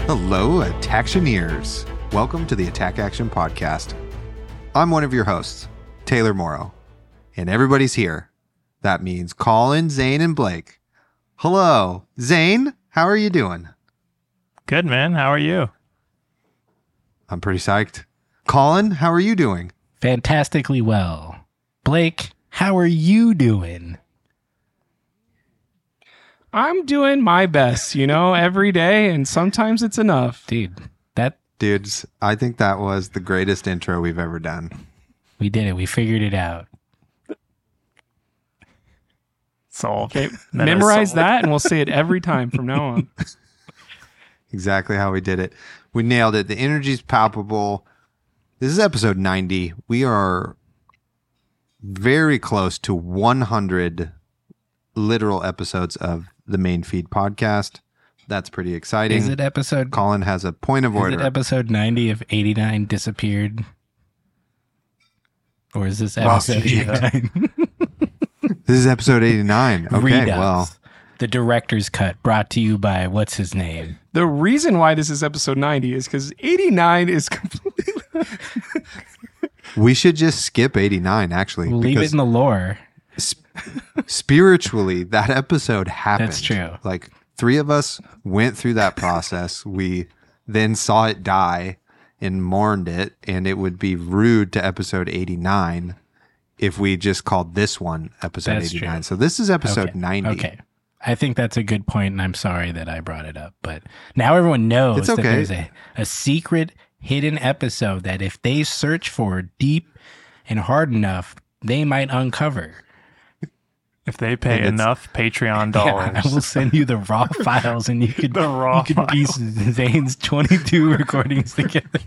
Hello, Attactioneers. Welcome to the Attack Action Podcast. I'm one of your hosts, Taylor Morrow, and everybody's here. That means Colin, Zane, and Blake. Hello. Zane, how are you doing? Good, man. How are you? I'm pretty psyched. Colin, how are you doing? Fantastically well. Blake, how are you doing? I'm doing my best, every day, and sometimes it's enough. Dudes, I think that was the greatest intro we've ever done. We did it. We figured it out. Solved. Okay, memorize that, and we'll say it every time from now on. Exactly how we did it. We nailed it. The energy's palpable. This is episode 90. We are very close to 100 literal episodes of the Main Feed podcast. That's pretty exciting. Is it episode... Colin has a point of order. Is it episode 90 if 89 disappeared? Or is this episode 89? This is episode 89. Okay, Redux. well. The director's cut brought to you by what's his name? The reason why this is episode 90 is because 89 is completely... We should just skip 89, actually. We'll leave it in the lore. Spiritually, that episode happened. That's true. Like, 3 of us went through that process. We then saw it die and mourned it, and it would be rude to episode 89 if we just called this one episode That's 89. true. So this is episode 90. Okay. I think that's a good point, and I'm sorry that I brought it up. But now everyone knows It's okay. that there's a secret hidden episode that if they search for deep and hard enough, they might uncover. If they pay enough Patreon dollars. Yeah, I will send you the raw files, and you could The piece Zane's 22 recordings together.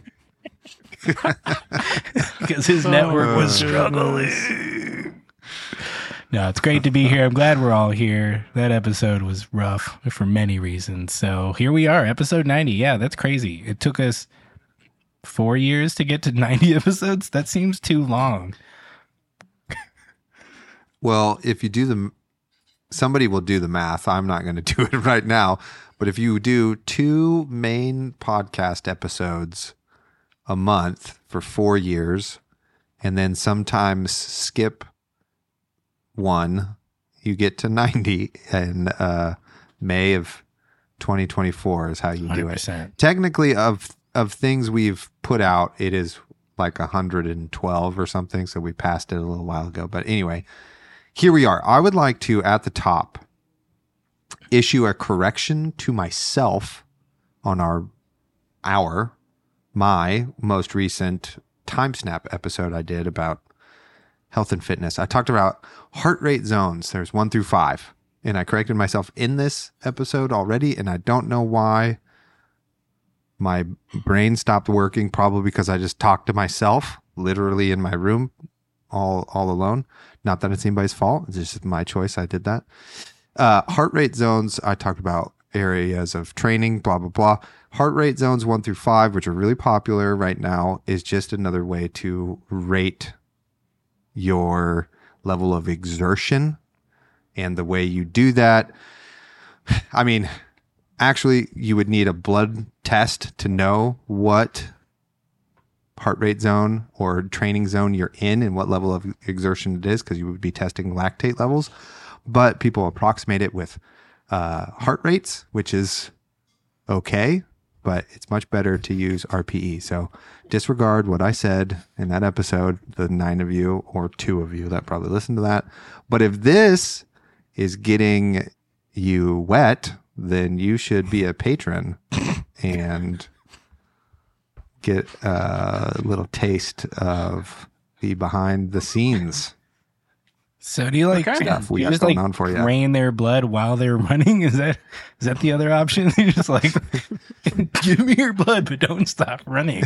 Because his network was struggling. No, it's great to be here. I'm glad we're all here. That episode was rough for many reasons. So here we are, episode 90. Yeah, that's crazy. It took us 4 years to get to 90 episodes. That seems too long. Well, if you do somebody will do the math. I'm not going to do it right now. But if you do 2 main podcast episodes a month for 4 years, and then sometimes skip one, you get to 90 in May of 2024 is how you do 100%. it. Technically, of things we've put out, it is like 112 or something. So we passed it a little while ago. But anyway, here we are. I would like to, at the top, issue a correction to myself on my most recent Time Snap episode I did about health and fitness. I talked about heart rate zones. There's 1 through 5. And I corrected myself in this episode already. And I don't know why my brain stopped working, probably because I just talked to myself literally in my room all alone. Not that it's anybody's fault. It's just my choice. I did that. Heart rate zones, I talked about areas of training, blah, blah, blah. Heart rate zones 1 through 5, which are really popular right now, is just another way to rate your level of exertion. And the way you do that, I mean, actually, you would need a blood test to know what heart rate zone or training zone you're in and what level of exertion it is, because you would be testing lactate levels. But people approximate it with heart rates, which is okay, but it's much better to use RPE. So disregard what I said in that episode, the 9 of you or 2 of you that probably listened to that. But if this is getting you wet, then you should be a patron and get a little taste of the behind the scenes So do you like stuff we you got just going like on for you. drain their blood while they're running? Is that the other option? You're just like, give me your blood, but don't stop running.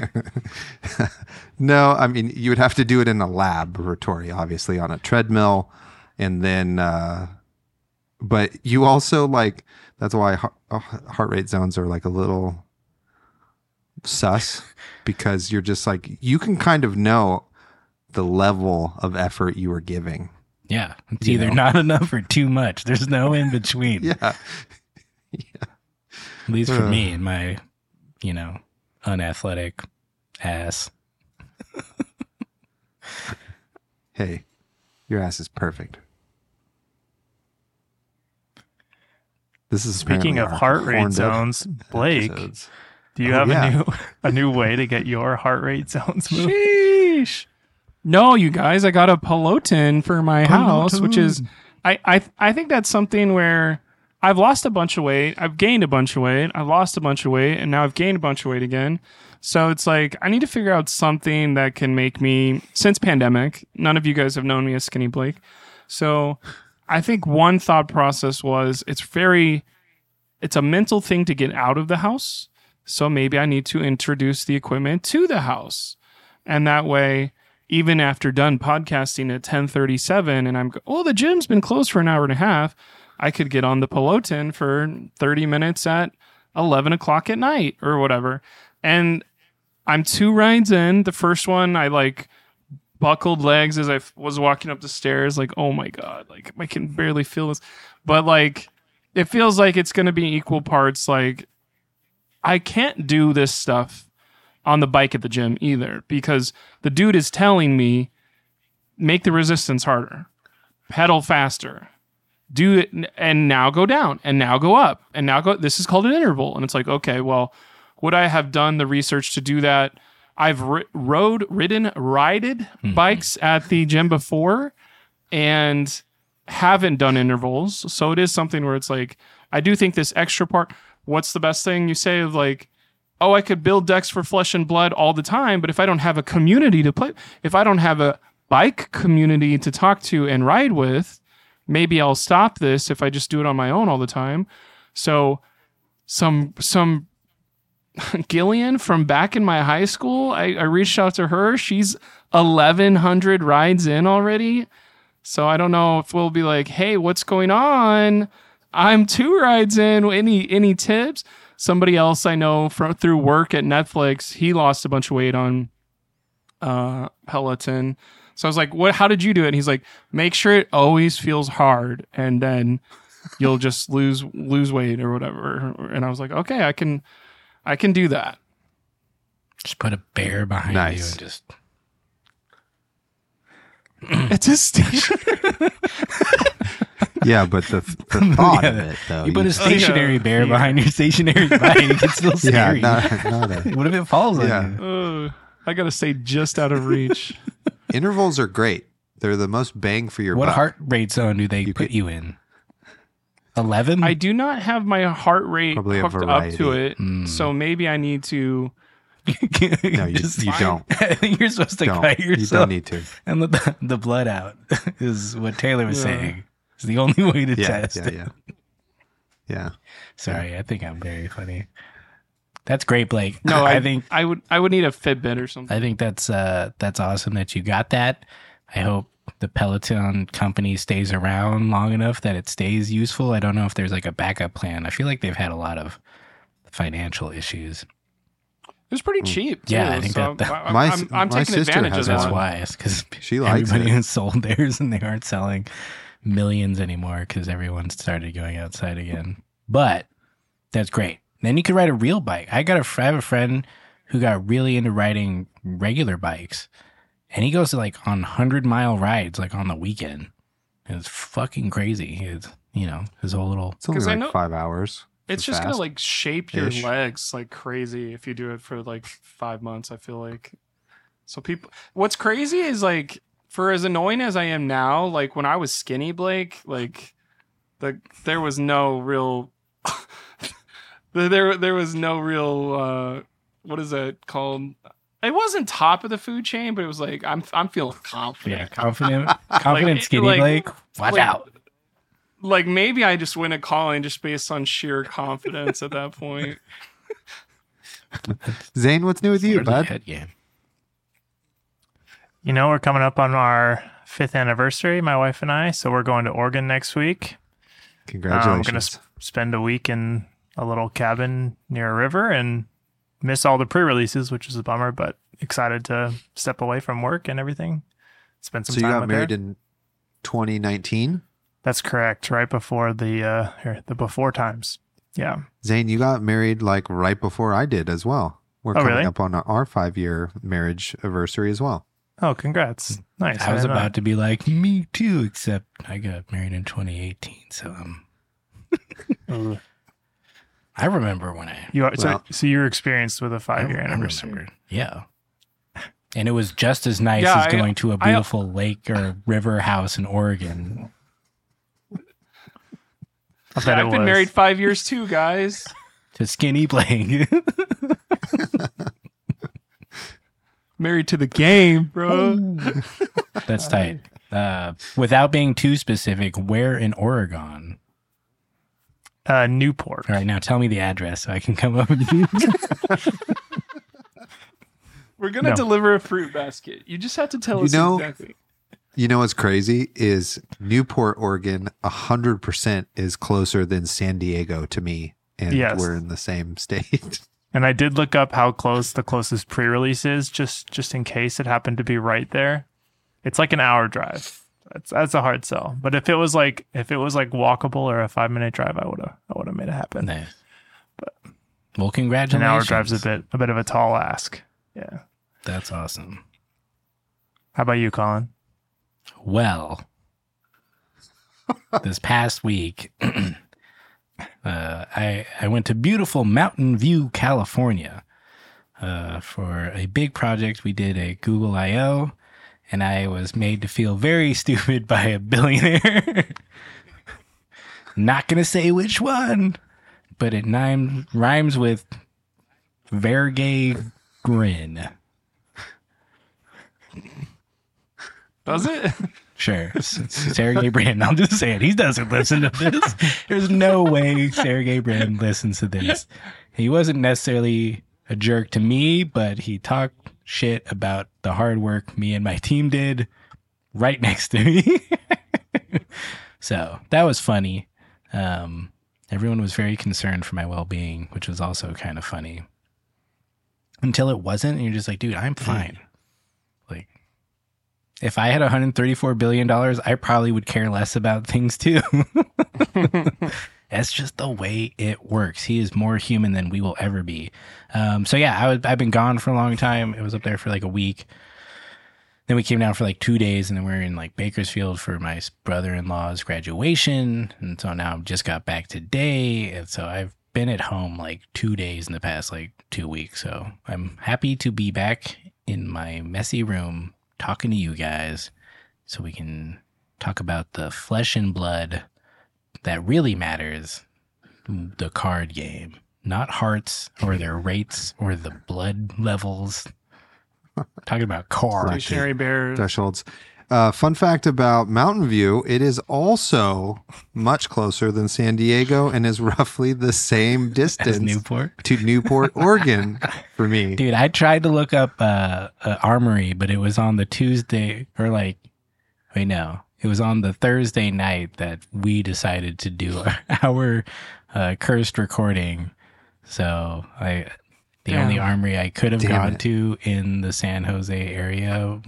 No, I mean, you would have to do it in a laboratory, obviously, on a treadmill. And then, but you also like, that's why heart rate zones are like a little sus, because you're just like, you can kind of know the level of effort you are giving. Yeah. It's either not enough or too much. There's no in between. Yeah. At least for me in my unathletic ass. Hey, your ass is perfect. This is Speaking of heart rate zones, Blake, episodes. do you have a new way to get your heart rate zones moving? Sheesh. No, you guys, I got a Peloton for my house, which is I think that's something where I've lost a bunch of weight, I've gained a bunch of weight, I've lost a bunch of weight, and now I've gained a bunch of weight again. So it's like I need to figure out something that can make me, since pandemic, none of you guys have known me as Skinny Blake. So I think one thought process was it's a mental thing to get out of the house. So maybe I need to introduce the equipment to the house. And that way, even after done podcasting at 10:37 and the gym's been closed for an hour and a half, I could get on the Peloton for 30 minutes at 11 o'clock at night or whatever. And I'm 2 rides in. The first one, I buckled legs as I was walking up the stairs. Oh my God, I can barely feel this. But it feels like it's going to be equal parts. I can't do this stuff on the bike at the gym either, because the dude is telling me, make the resistance harder, pedal faster, do it, and now go down, and now go up, and now go. This is called an interval. And it's like, okay, well, would I have done the research to do that? I've rided bikes at the gym before and haven't done intervals. So it is something where it's I do think this extra part, what's the best thing you say of I could build decks for Flesh and Blood all the time, but if I don't have a community to play, if I don't have a bike community to talk to and ride with, maybe I'll stop this if I just do it on my own all the time. So some Gillian from back in my high school, I reached out to her. She's 1,100 rides in already. So I don't know if we'll be hey, what's going on? I'm 2 rides in. Any tips? Somebody else I know through work at Netflix, he lost a bunch of weight on Peloton. So I was like, "What? How did you do it?" And he's like, "Make sure it always feels hard, and then you'll just lose weight or whatever." And I was like, "Okay, I can do that." Just put a bear behind you and just. It's a station. Yeah, but the thought of it, though. You put a stationary bear behind your stationary bike. It's still scary. What if it falls on you? I got to stay just out of reach. Intervals are great. They're the most bang for your buck. What heart rate zone do they put you in? 11? I do not have my heart rate hooked up to it, so maybe I need to... No, you don't. I think you're supposed to cut yourself. You don't need to. And let the blood out is what Taylor was saying. It's the only way to test. Yeah. Sorry, I think I'm very funny. That's great, Blake. No, I think I would need a Fitbit or something. I think that's awesome that you got that. I hope the Peloton company stays around long enough that it stays useful. I don't know if there's a backup plan. I feel like they've had a lot of financial issues. It was pretty cheap, too. Yeah, I think so I'm taking sister advantage of that. That's why, because she likes everybody it. has sold theirs and they aren't selling millions anymore because everyone started going outside again. But that's great. Then you could ride a real bike. I have a friend who got really into riding regular bikes, and he goes to on 100-mile rides on the weekend. It's fucking crazy. It's his whole little. It's only 5 hours. It's just gonna shape your legs like crazy if you do it for 5 months. I feel like. So what's crazy is for as annoying as I am now, when I was skinny, Blake, there was no real. There was no real. What is that called? It wasn't top of the food chain, but it was I'm feeling confident. Yeah, confident skinny Blake. Watch out. Maybe I just win a calling just based on sheer confidence at that point. Zane, what's new with you, bud? We're coming up on our 5th anniversary, my wife and I. So we're going to Oregon next week. Congratulations. I'm going to spend a week in a little cabin near a river and miss all the pre-releases, which is a bummer, but excited to step away from work and everything. Spend some time with her. So you got married in 2019? That's correct. Right before the before times. Yeah. Zane, you got married like right before I did as well. We're coming really? up on our 5-year marriage anniversary as well. Oh, congrats. Nice. I was didn't know. about to be like, me too, except I got married in 2018. So Ugh. I remember when I So you're experienced with a 5-year anniversary. remember. Yeah. And it was just as nice Yeah, as going to a beautiful lake or river house in Oregon. I bet I've it been was. married 5 years too, guys. To skinny playing. Married to the game, bro. That's tight. Without being too specific, where in Oregon? Newport. All right, now tell me the address so I can come up with you. We're gonna deliver a fruit basket. You just have to tell us exactly. You know what's crazy is Newport, Oregon, 100% is closer than San Diego to me. And Yes. we're in the same state. And I did look up how close the closest pre-release is, just in case it happened to be right there. It's like an hour drive. That's a hard sell. But if it was like walkable or a 5-minute drive, I would have made it happen. Nice. Well, An congratulations. hour drive's a bit of a tall ask. Yeah. That's awesome. How about you, Colin? Well, this past week, I went to beautiful Mountain View, California, for a big project. We did a Google I/O, and I was made to feel very stupid by a billionaire. Not gonna say which one, but it rhymes with Vergey Grin. Does it? Sure. Sergey Brin. I'll just say it. He doesn't listen to this. There's no way Sergey Brin listens to this. He wasn't necessarily a jerk to me, but he talked shit about the hard work me and my team did right next to me. So that was funny. Everyone was very concerned for my well-being, which was also kind of funny. Until it wasn't, and you're just like, dude, I'm fine. Like, if I had $134 billion, I probably would care less about things too. That's just the way it works. He is more human than we will ever be. So yeah, I've been gone for a long time. It was up there for like a week. Then we came down for like 2 days, and then we were in like Bakersfield for my brother-in-law's graduation. And so now I've just got back today. And so I've been at home like 2 days in the past like 2 weeks. So I'm happy to be back in my messy room talking to you guys so we can talk about the flesh and blood that really matters, the card game, not hearts or their rates or the blood levels. Talking about cards. Stationary bears. Thresholds. Fun fact about Mountain View, it is also much closer than San Diego and is roughly the same distance As Newport? to Newport, Oregon for me. Dude, I tried to look up Armory, but it was on the Tuesday or like, wait, no. It was on the Thursday night that we decided to do our cursed recording. So the only Armory I could have gone to in the San Jose area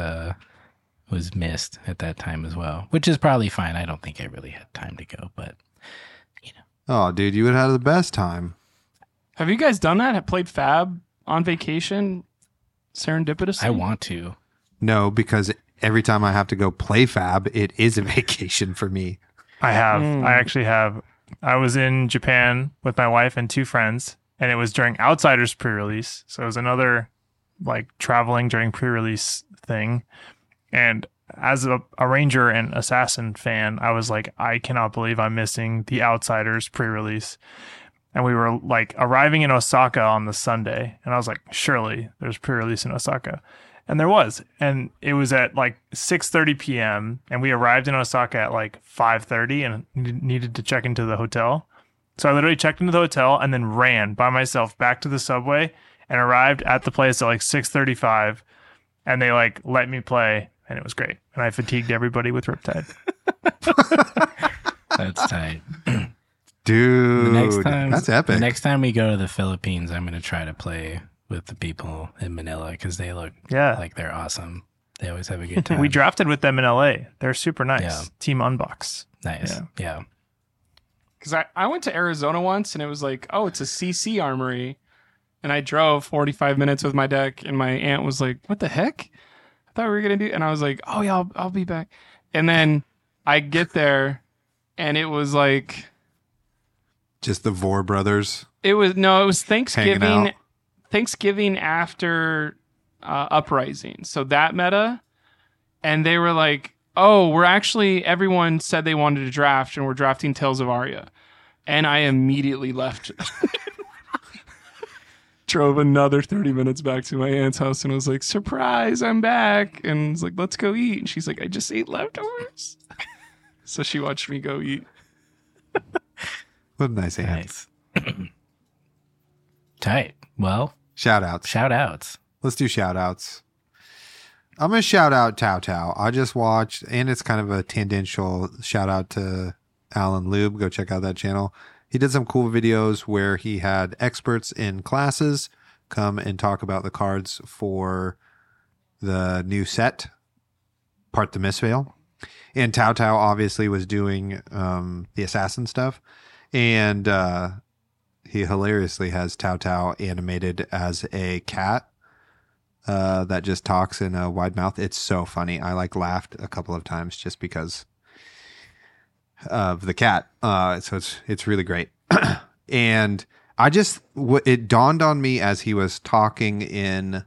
was missed at that time as well, which is probably fine. I don't think I really had time to go, but you know. Oh, dude, you would have had the best time. Have you guys done that? Have played Fab on vacation serendipitously? I want to. No, because every time I have to go play Fab, it is a vacation for me. I have. I actually have. I was in Japan with my wife and 2 friends, and it was during Outsiders pre-release. So it was another like traveling during pre-release thing. And as a Ranger and Assassin fan, I was like, I cannot believe I'm missing the Outsiders pre-release. And we were like arriving in Osaka on the Sunday. And I was like, surely there's pre-release in Osaka. And there was. And it was at like 6:30 p.m. And we arrived in Osaka at like 5:30 and needed to check into the hotel. So I literally checked into the hotel and then ran by myself back to the subway and arrived at the place at like 6:35. And they like let me play. And it was great. And I fatigued everybody with Riptide. That's tight. Dude, The next time, that's epic. The next time we go to the Philippines, I'm going to try to play with the people in Manila because they look like they're awesome. They always have a good time. We drafted with them in LA. They're super nice. Yeah. Team Unbox. Nice. Yeah. Because I went to Arizona once and it was like, oh, it's a CC armory. And I drove 45 minutes with my deck and my aunt was like, what the heck? I thought we were going to do. And I was like, oh yeah, I'll be back. And then I get there and it was like. Just the Vore brothers. It was Thanksgiving. out. Thanksgiving after Uprising. So that meta. And they were like, oh, everyone said they wanted to draft and we're drafting Tales of Aria. And I immediately left. Drove another 30 minutes back to my aunt's house and was like, surprise, I'm back. And was like, let's go eat. And she's like, I just ate leftovers. So she watched me go eat. What a nice aunt. Nice. Tight. Well, Shout outs. Let's do shout outs. I'm going to shout out Tao Tao. I just watched, and it's kind of a tangential shout out to Alan Lube. Go check out that channel. He did some cool videos where he had experts in classes come and talk about the cards for the new set, Part the Mistveil. And Tao Tao obviously was doing the assassin stuff. And he hilariously has Tao Tao animated as a cat that just talks in a wide mouth. It's so funny. I laughed a couple of times just because of the cat. So it's really great. And it dawned on me as he was talking in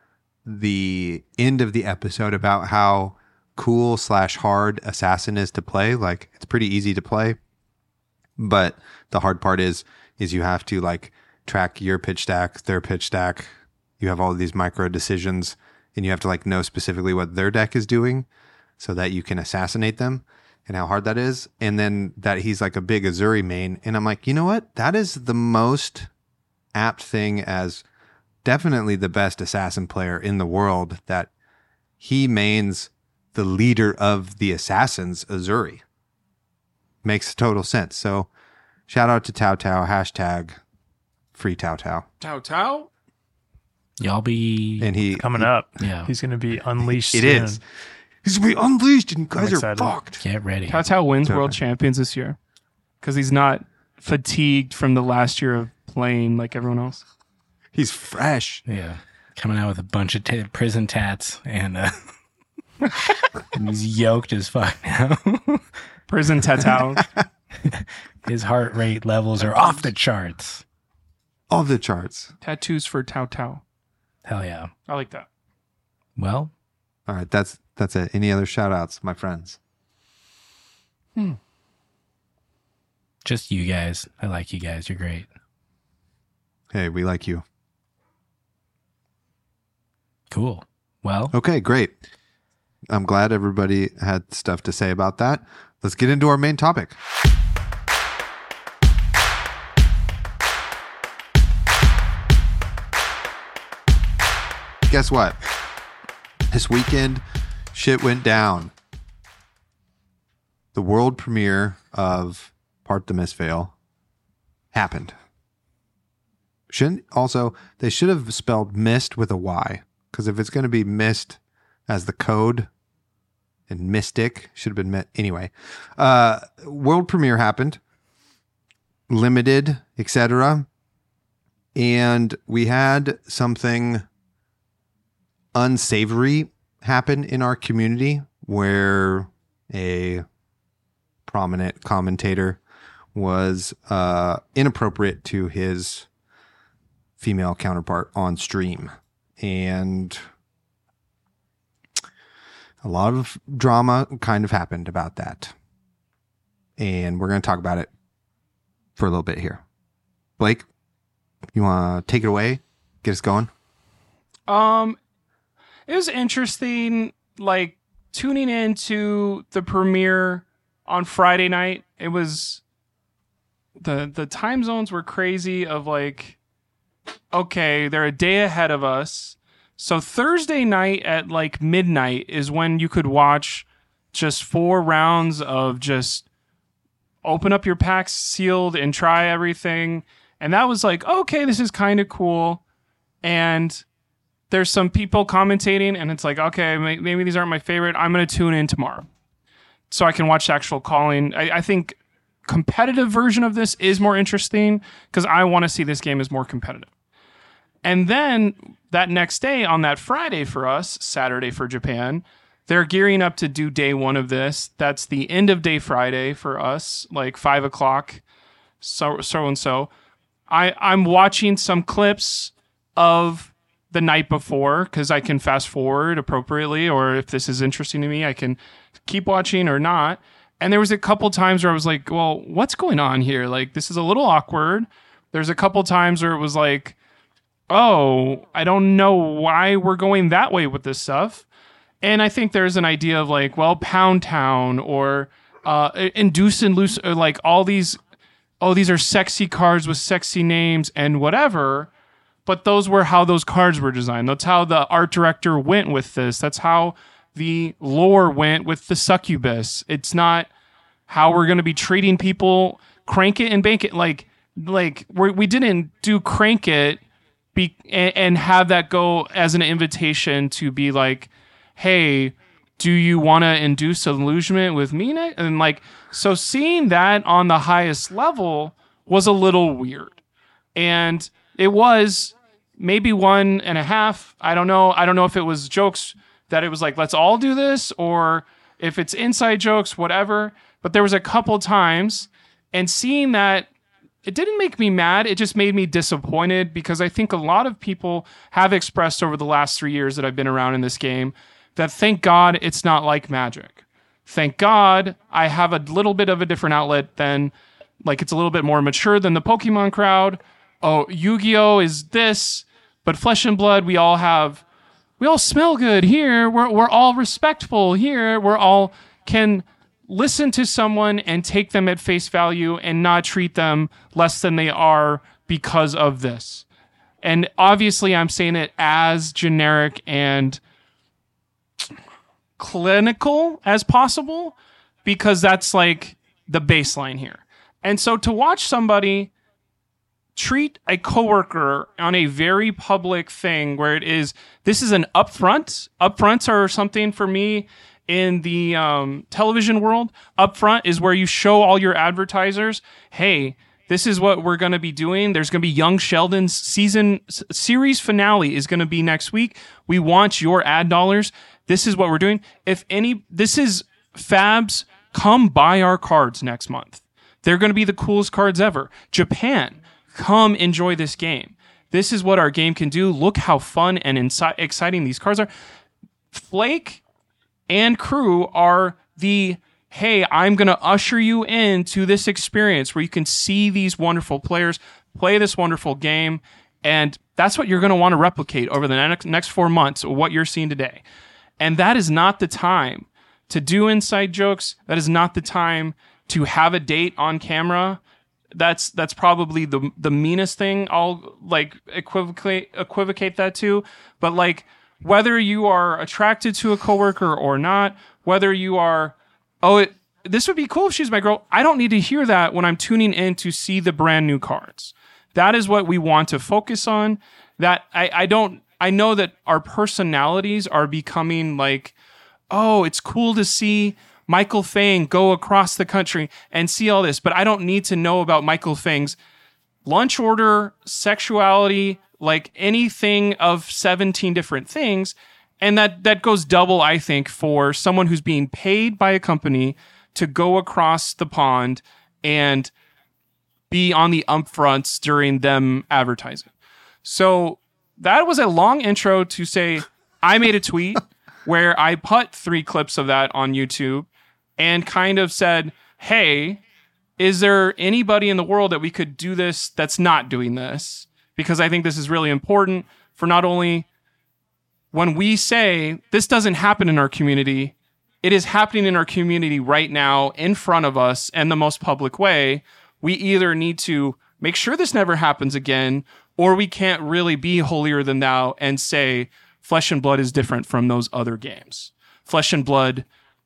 the end of the episode about how cool / hard assassin is to play. Like, it's pretty easy to play, but the hard part is you have to track your pitch stack, their pitch stack. You have all of these micro decisions and you have to know specifically what their deck is doing so that you can assassinate them, and how hard that is. And then that he's a big Azuri main. And I'm like, you know what? That is the most apt thing, as definitely the best assassin player in the world, that he mains the leader of the assassins, Azuri. Makes total sense. So shout out to Tao Tao, hashtag free Tao Tao. Tao Tao? Y'all be And Coming up. Yeah. He's going to be unleashed It soon. is. He's going to be unleashed and you guys are excited. fucked. get ready. Tao Tao wins Okay. world champions this year because he's not fatigued from the last year of playing like everyone else. He's fresh. Yeah. Coming out with a bunch of prison tats and and he's yoked as fuck now. Prison Tatao. His heart rate levels are off the charts. All the charts. Tattoos for Tao Tao. Hell yeah. I like that. Well, All right, that's it. Any other shout outs, my friends? just you guys. I like you guys. You're great. Hey, we like you. Cool. Well, Okay, great. I'm glad everybody had stuff to say about that. Let's get into our main topic. Guess what? This weekend, shit went down. The world premiere of Part the Mistveil happened. They should have spelled mist with a Y, because if it's going to be mist as the code, and mystic should have been anyway. World premiere happened, limited, etc. And we had something unsavory happen in our community where a prominent commentator was inappropriate to his female counterpart on stream. And a lot of drama kind of happened about that. And we're going to talk about it for a little bit here. Blake, you want to take it away? Get us going? It was interesting, tuning into the premiere on Friday night. It was the time zones were crazy of okay, they're a day ahead of us. So Thursday night at midnight is when you could watch just 4 rounds of just open up your packs sealed and try everything. And that was okay, this is kind of cool. And there's some people commentating and it's okay, maybe these aren't my favorite. I'm going to tune in tomorrow so I can watch the actual calling. I think competitive version of this is more interesting because I want to see this game as more competitive. And then that next day on that Friday for us, Saturday for Japan, they're gearing up to do day one of this. That's the end of day Friday for us, like 5 o'clock. So and so. I'm watching some clips of the night before because I can fast forward appropriately, or if this is interesting to me, I can keep watching or not. And there was a couple times where I was like, well, what's going on here? Like, this is a little awkward. There's a couple times where it was like, oh, I don't know why we're going that way with this stuff. And I think there's an idea of like, well, Pound Town or Induce and Loose, or like all these, oh, these are sexy cards with sexy names and whatever. But those were how those cards were designed. That's how the art director went with this. That's how the lore went with the succubus. It's not how we're going to be treating people. Crank it and bank it. Like we didn't do Crank It and have that go as an invitation to be like, hey, do you want to induce illusionment with me? And like, so seeing that on the highest level was a little weird. And it was maybe 1.5. I don't know. I don't know if it was jokes that it was like, let's all do this, or if it's inside jokes, whatever. But there was a couple times, and seeing that, it didn't make me mad. It just made me disappointed because I think a lot of people have expressed over the last 3 years that I've been around in this game that thank God it's not like Magic. Thank God I have a little bit of a different outlet than, like, it's a little bit more mature than the Pokemon crowd. Oh, Yu-Gi-Oh! Is this, but Flesh and Blood, we all smell good here. We're all respectful here. We're all can listen to someone and take them at face value and not treat them less than they are because of this. And obviously I'm saying it as generic and clinical as possible because that's like the baseline here. And so to watch somebody treat a coworker on a very public thing where this is an upfront. Upfronts are something for me in the television world. Upfront is where you show all your advertisers, hey, this is what we're going to be doing. There's going to be Young Sheldon's series finale is going to be next week. We want your ad dollars. This is what we're doing. This is Fabs, come buy our cards next month. They're going to be the coolest cards ever. Japan, come enjoy this game. This is what our game can do. Look how fun and exciting these cards are. Flake and crew are the, hey, I'm going to usher you into this experience where you can see these wonderful players play this wonderful game. And that's what you're going to want to replicate over the next 4 months, what you're seeing today. And that is not the time to do inside jokes. That is not the time to have a date on camera. That's probably the meanest thing I'll like equivocate that to. But like, whether you are attracted to a coworker or not, whether you are, this would be cool if she's my girl. I don't need to hear that when I'm tuning in to see the brand new cards. That is what we want to focus on. That I know that our personalities are becoming like, oh, it's cool to see Michael Fang go across the country and see all this, but I don't need to know about Michael Fang's lunch order, sexuality, like anything of 17 different things. And that goes double, I think, for someone who's being paid by a company to go across the pond and be on the upfronts during them advertising. So that was a long intro to say I made a tweet where I put 3 clips of that on YouTube and kind of said, hey, is there anybody in the world that we could do this that's not doing this? Because I think this is really important for not only when we say this doesn't happen in our community, it is happening in our community right now in front of us in the most public way. We either need to make sure this never happens again, or we can't really be holier than thou and say Flesh and Blood is different from those other games. Flesh and Blood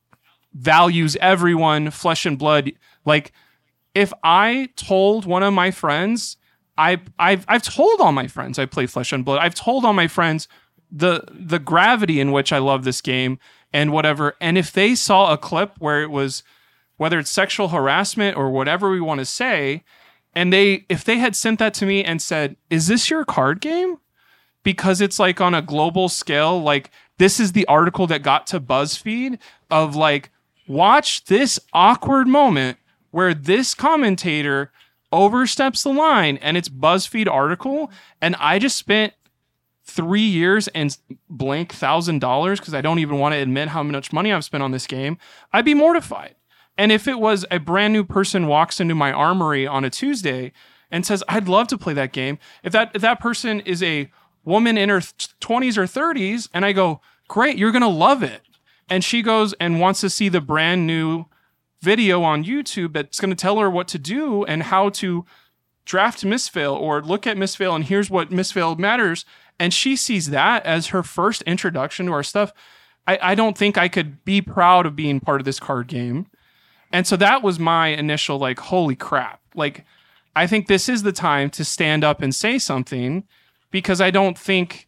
values everyone. Flesh and Blood, like, if I told one of my friends, I've told all my friends I play Flesh and Blood. I've told all my friends the gravity in which I love this game and whatever. And if they saw a clip where it was whether it's sexual harassment or whatever we want to say. And if they had sent that to me and said, is this your card game? Because it's like on a global scale, like this is the article that got to BuzzFeed of like, watch this awkward moment where this commentator oversteps the line, and it's BuzzFeed article. And I just spent 3 years and blank $1,000 because I don't even want to admit how much money I've spent on this game. I'd be mortified. And if it was a brand new person walks into my armory on a Tuesday and says, I'd love to play that game. If that person is a woman in her 20s or 30s, and I go, great, you're going to love it. And she goes and wants to see the brand new video on YouTube that's going to tell her what to do and how to draft Mistveil or look at Mistveil and here's what Mistveil matters. And she sees that as her first introduction to our stuff. I don't think I could be proud of being part of this card game. And so that was my initial like, holy crap. Like, I think this is the time to stand up and say something, because I don't think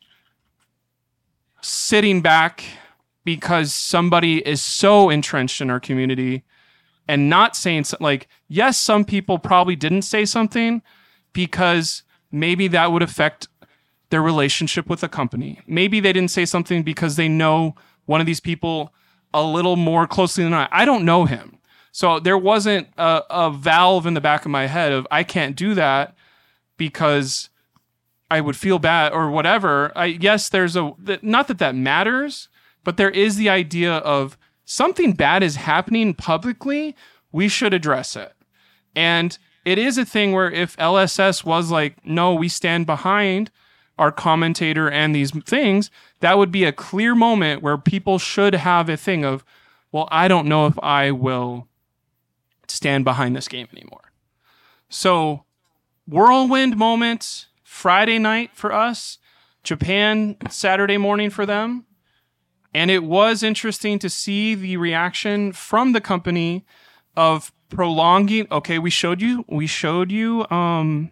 sitting back because somebody is so entrenched in our community and not saying like, yes, some people probably didn't say something because maybe that would affect their relationship with a company. Maybe they didn't say something because they know one of these people a little more closely than I don't know him. So there wasn't a valve in the back of my head of I can't do that because I would feel bad or whatever. Yes, there's not that matters, but there is the idea of something bad is happening publicly, we should address it. And it is a thing where if LSS was like, no, we stand behind our commentator and these things, that would be a clear moment where people should have a thing of, well, I don't know if I will stand behind this game anymore. So whirlwind moment, Friday night for us, Japan, Saturday morning for them. And it was interesting to see the reaction from the company of prolonging. Okay, we showed you round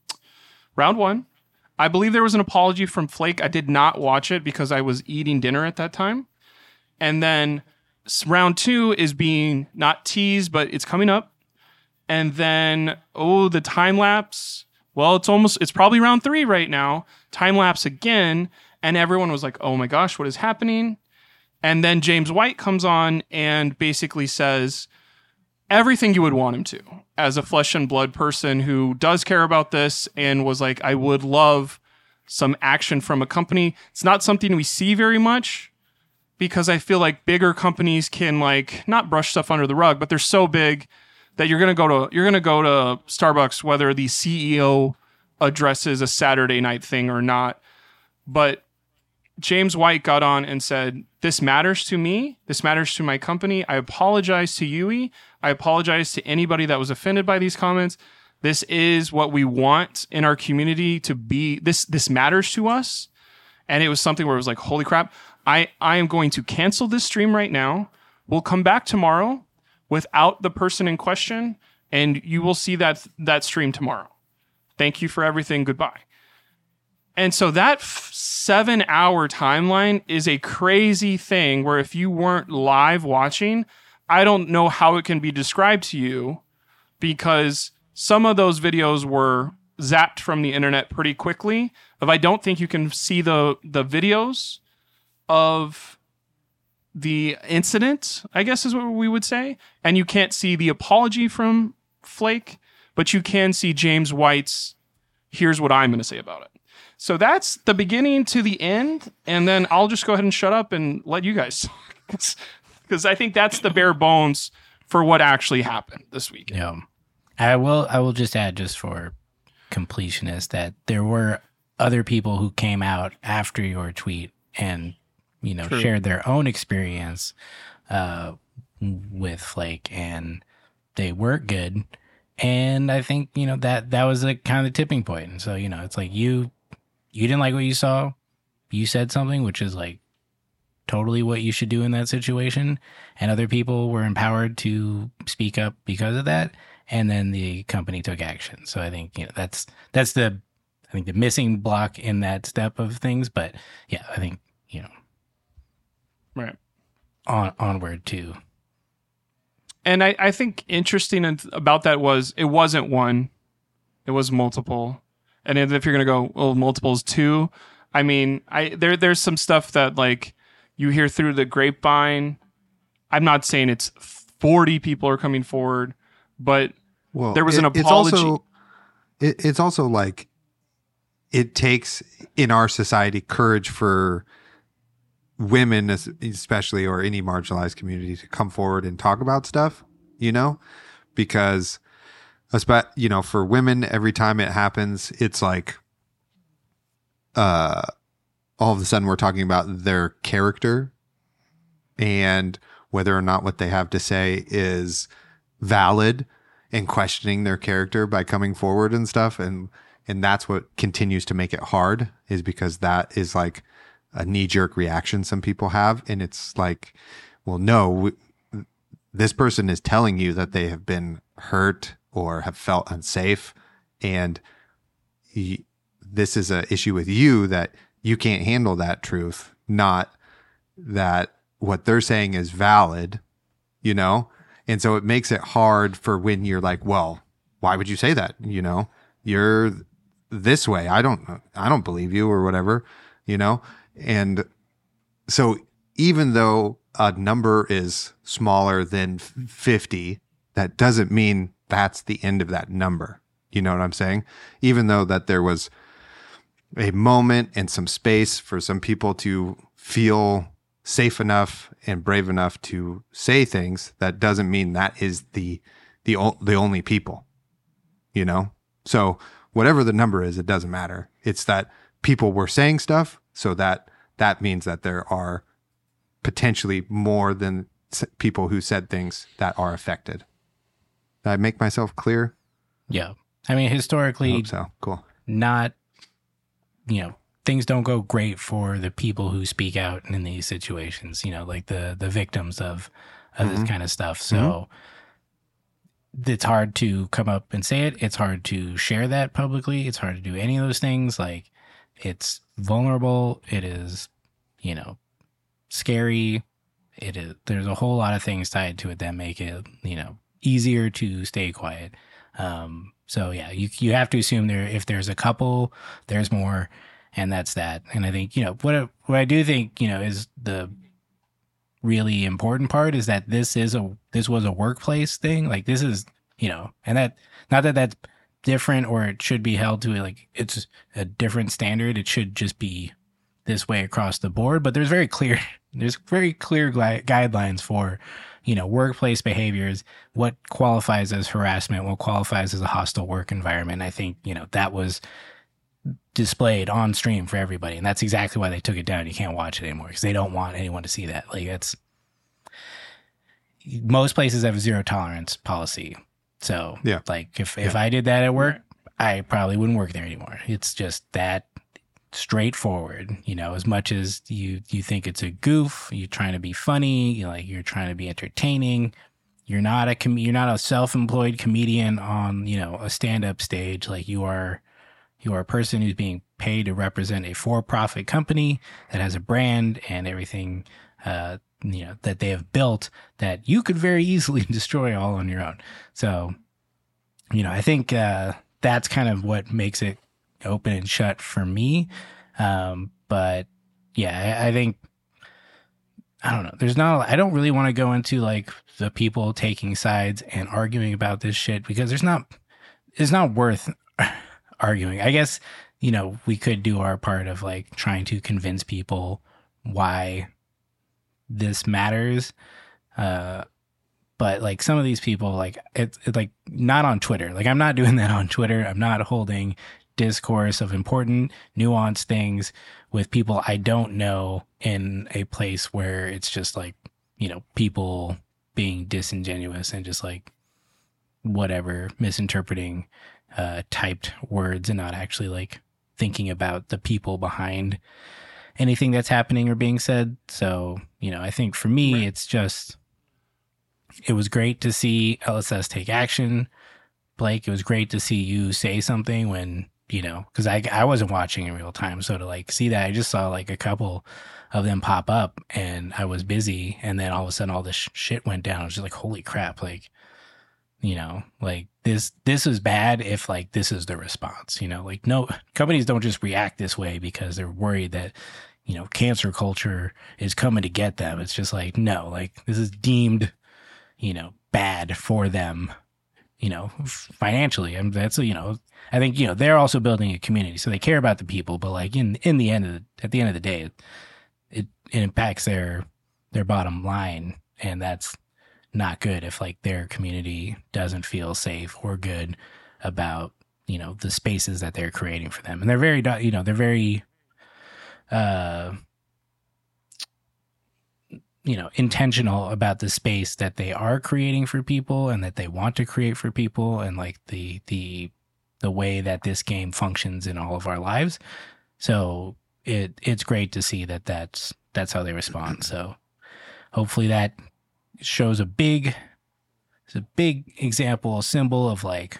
one. I believe there was an apology from Flake. I did not watch it because I was eating dinner at that time. And then round two is being not teased, but it's coming up. And then, the time lapse. Well, it's probably round 3 right now. Time lapse again. And everyone was like, oh my gosh, what is happening? And then James White comes on and basically says everything you would want him to as a flesh and blood person who does care about this and was like, I would love some action from a company. It's not something we see very much because I feel like bigger companies can like not brush stuff under the rug, but they're so big that you're going to go to Starbucks whether the CEO addresses a Saturday night thing or not. But James White got on and said, this matters to me. This matters to my company. I apologize to Yui. I apologize to anybody that was offended by these comments. This is what we want in our community to be. This matters to us. And it was something where it was like, holy crap. I am going to cancel this stream right now. We'll come back tomorrow without the person in question, and you will see that stream tomorrow. Thank you for everything. Goodbye. And so that 7-hour timeline is a crazy thing where if you weren't live watching, I don't know how it can be described to you because some of those videos were zapped from the internet pretty quickly. I don't think you can see the videos of the incident, I guess is what we would say. And you can't see the apology from Flake, but you can see James White's, here's what I'm going to say about it. So that's the beginning to the end. And then I'll just go ahead and shut up and let you guys talk. Because I think that's the bare bones for what actually happened this weekend. Yeah. I will just add, just for completionist, that there were other people who came out after your tweet and, True. Shared their own experience with Flake, and they weren't good. And I think, that was kind of the tipping point. And so, it's like you didn't like what you saw. You said something, which is like totally what you should do in that situation. And other people were empowered to speak up because of that. And then the company took action. So I think, that's the missing block in that step of things. But yeah, I think, right. Onward to And I think interesting about that was it wasn't one, it was multiple. And if you're going to go, well, multiple is two, I mean, there's some stuff that like you hear through the grapevine. I'm not saying it's 40 people are coming forward, but there was an apology. It's also like it takes in our society courage for women, especially, or any marginalized community, to come forward and talk about stuff, because, for women, every time it happens, it's like, all of a sudden we're talking about their character and whether or not what they have to say is valid, and questioning their character by coming forward and stuff. And that's what continues to make it hard, is because that is like a knee-jerk reaction some people have. And it's like, well, no, this person is telling you that they have been hurt or have felt unsafe. And this is an issue with you, that you can't handle that truth, not that what they're saying is valid, And so it makes it hard for when you're like, well, why would you say that? You're this way. I don't believe you, or whatever, And so even though a number is smaller than 50, that doesn't mean that's the end of that number. You know what I'm saying? Even though that there was a moment and some space for some people to feel safe enough and brave enough to say things, that doesn't mean that is the only people, So whatever the number is, it doesn't matter. It's that people were saying stuff, so that means that there are potentially more than people who said things that are affected. Did I make myself clear? Yeah. I mean, historically, I hope so. Cool. Not, things don't go great for the people who speak out in these situations, like the victims of this kind of stuff. So it's hard to come up and say it. It's hard to share that publicly. It's hard to do any of those things. Like, it's vulnerable. It is, scary. There's a whole lot of things tied to it that make it, easier to stay quiet. So yeah, you have to assume if there's a couple, there's more, and that's that. And I think, what I do think, is the really important part is that this was a workplace thing. Like, this is, and that, not that that's different or it should be held to like it's a different standard. It should just be this way across the board. But there's very clear guidelines for, workplace behaviors, what qualifies as harassment, what qualifies as a hostile work environment. I think, that was displayed on stream for everybody. And that's exactly why they took it down. You can't watch it anymore because they don't want anyone to see that. Like, most places have a zero tolerance policy. So yeah, like if I did that at work, I probably wouldn't work there anymore. It's just that straightforward, as much as you think it's a goof, you're trying to be funny, you're trying to be entertaining. You're not a self-employed comedian on, a stand-up stage. Like, you are a person who's being paid to represent a for-profit company that has a brand and everything, that they have built that you could very easily destroy all on your own. So, I think that's kind of what makes it open and shut for me. But yeah, I think, I don't know. I don't really want to go into like the people taking sides and arguing about this shit because it's not worth arguing. I guess, we could do our part of like trying to convince people why this matters. But like some of these people, like it's like not on Twitter. Like, I'm not doing that on Twitter. I'm not holding discourse of important, nuanced things with people I don't know in a place where it's just like, people being disingenuous and just like whatever, misinterpreting typed words and not actually like thinking about the people behind anything that's happening or being said. So, I think for me, it's just, it was great to see LSS take action. Blake, it was great to see you say something when you know, because I wasn't watching in real time. So to like see that, I just saw like a couple of them pop up and I was busy. And then all of a sudden all this shit went down. I was just like, holy crap. Like, you know, like this is bad if like this is the response, you know, like no companies don't just react this way because they're worried that, you know, cancel culture is coming to get them. It's just like, no, like this is deemed, you know, bad for them, you know, financially. And that's, you know, I think, you know, they're also building a community, so they care about the people, but like at the end of the day, it impacts their bottom line. And that's not good if like their community doesn't feel safe or good about, you know, the spaces that they're creating for them. And they're very, you know, they're very, you know, intentional about the space that they are creating for people and that they want to create for people, and like the way that this game functions in all of our lives. So it's great to see that that's how they respond. So hopefully that shows a big example, a symbol of like,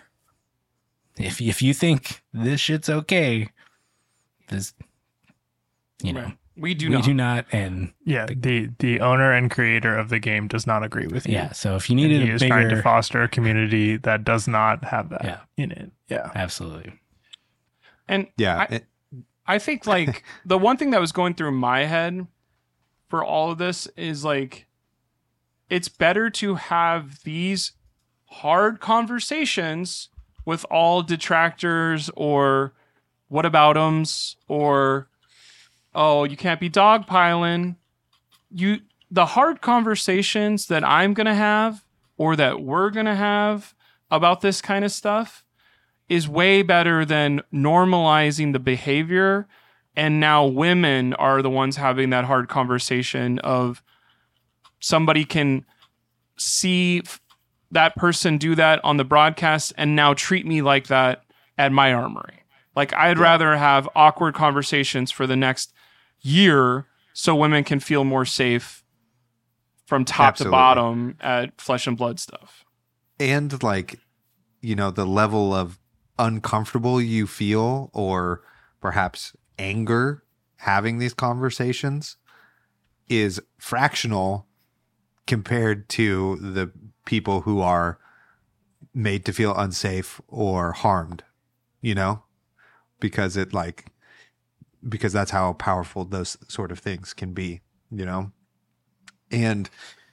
if you think this shit's okay, this, you know, we do not. And yeah, the owner and creator of the game does not agree with you. Yeah. So if you needed he is trying to foster a community that does not have that in it. Yeah, absolutely. And yeah, I think like the one thing that was going through my head for all of this is like, it's better to have these hard conversations with all detractors or whataboutums or, oh, you can't be dogpiling. The hard conversations that I'm going to have or that we're going to have about this kind of stuff is way better than normalizing the behavior. And now women are the ones having that hard conversation of, somebody can see that person do that on the broadcast and now treat me like that at my armory. Like I'd rather have awkward conversations for the next year so women can feel more safe from top to bottom at Flesh and Blood stuff. And like, you know, the level of uncomfortable you feel or perhaps anger having these conversations is fractional compared to the people who are made to feel unsafe or harmed, you know, because that's how powerful those sort of things can be, you know. And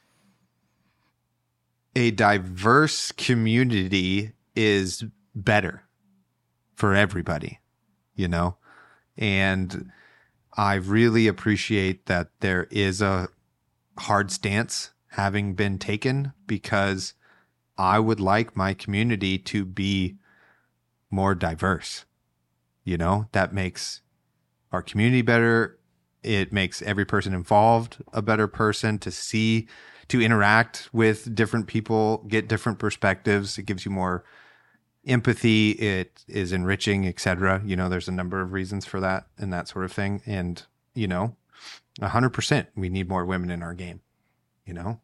a diverse community is better for everybody, you know. And I really appreciate that there is a hard stance having been taken, because I would like my community to be more diverse. You know, that makes our community better. It makes every person involved a better person to interact with different people, get different perspectives. It gives you more empathy. It is enriching, etc. You know, there's a number of reasons for that and that sort of thing. And, you know, 100%, we need more women in our game. You know,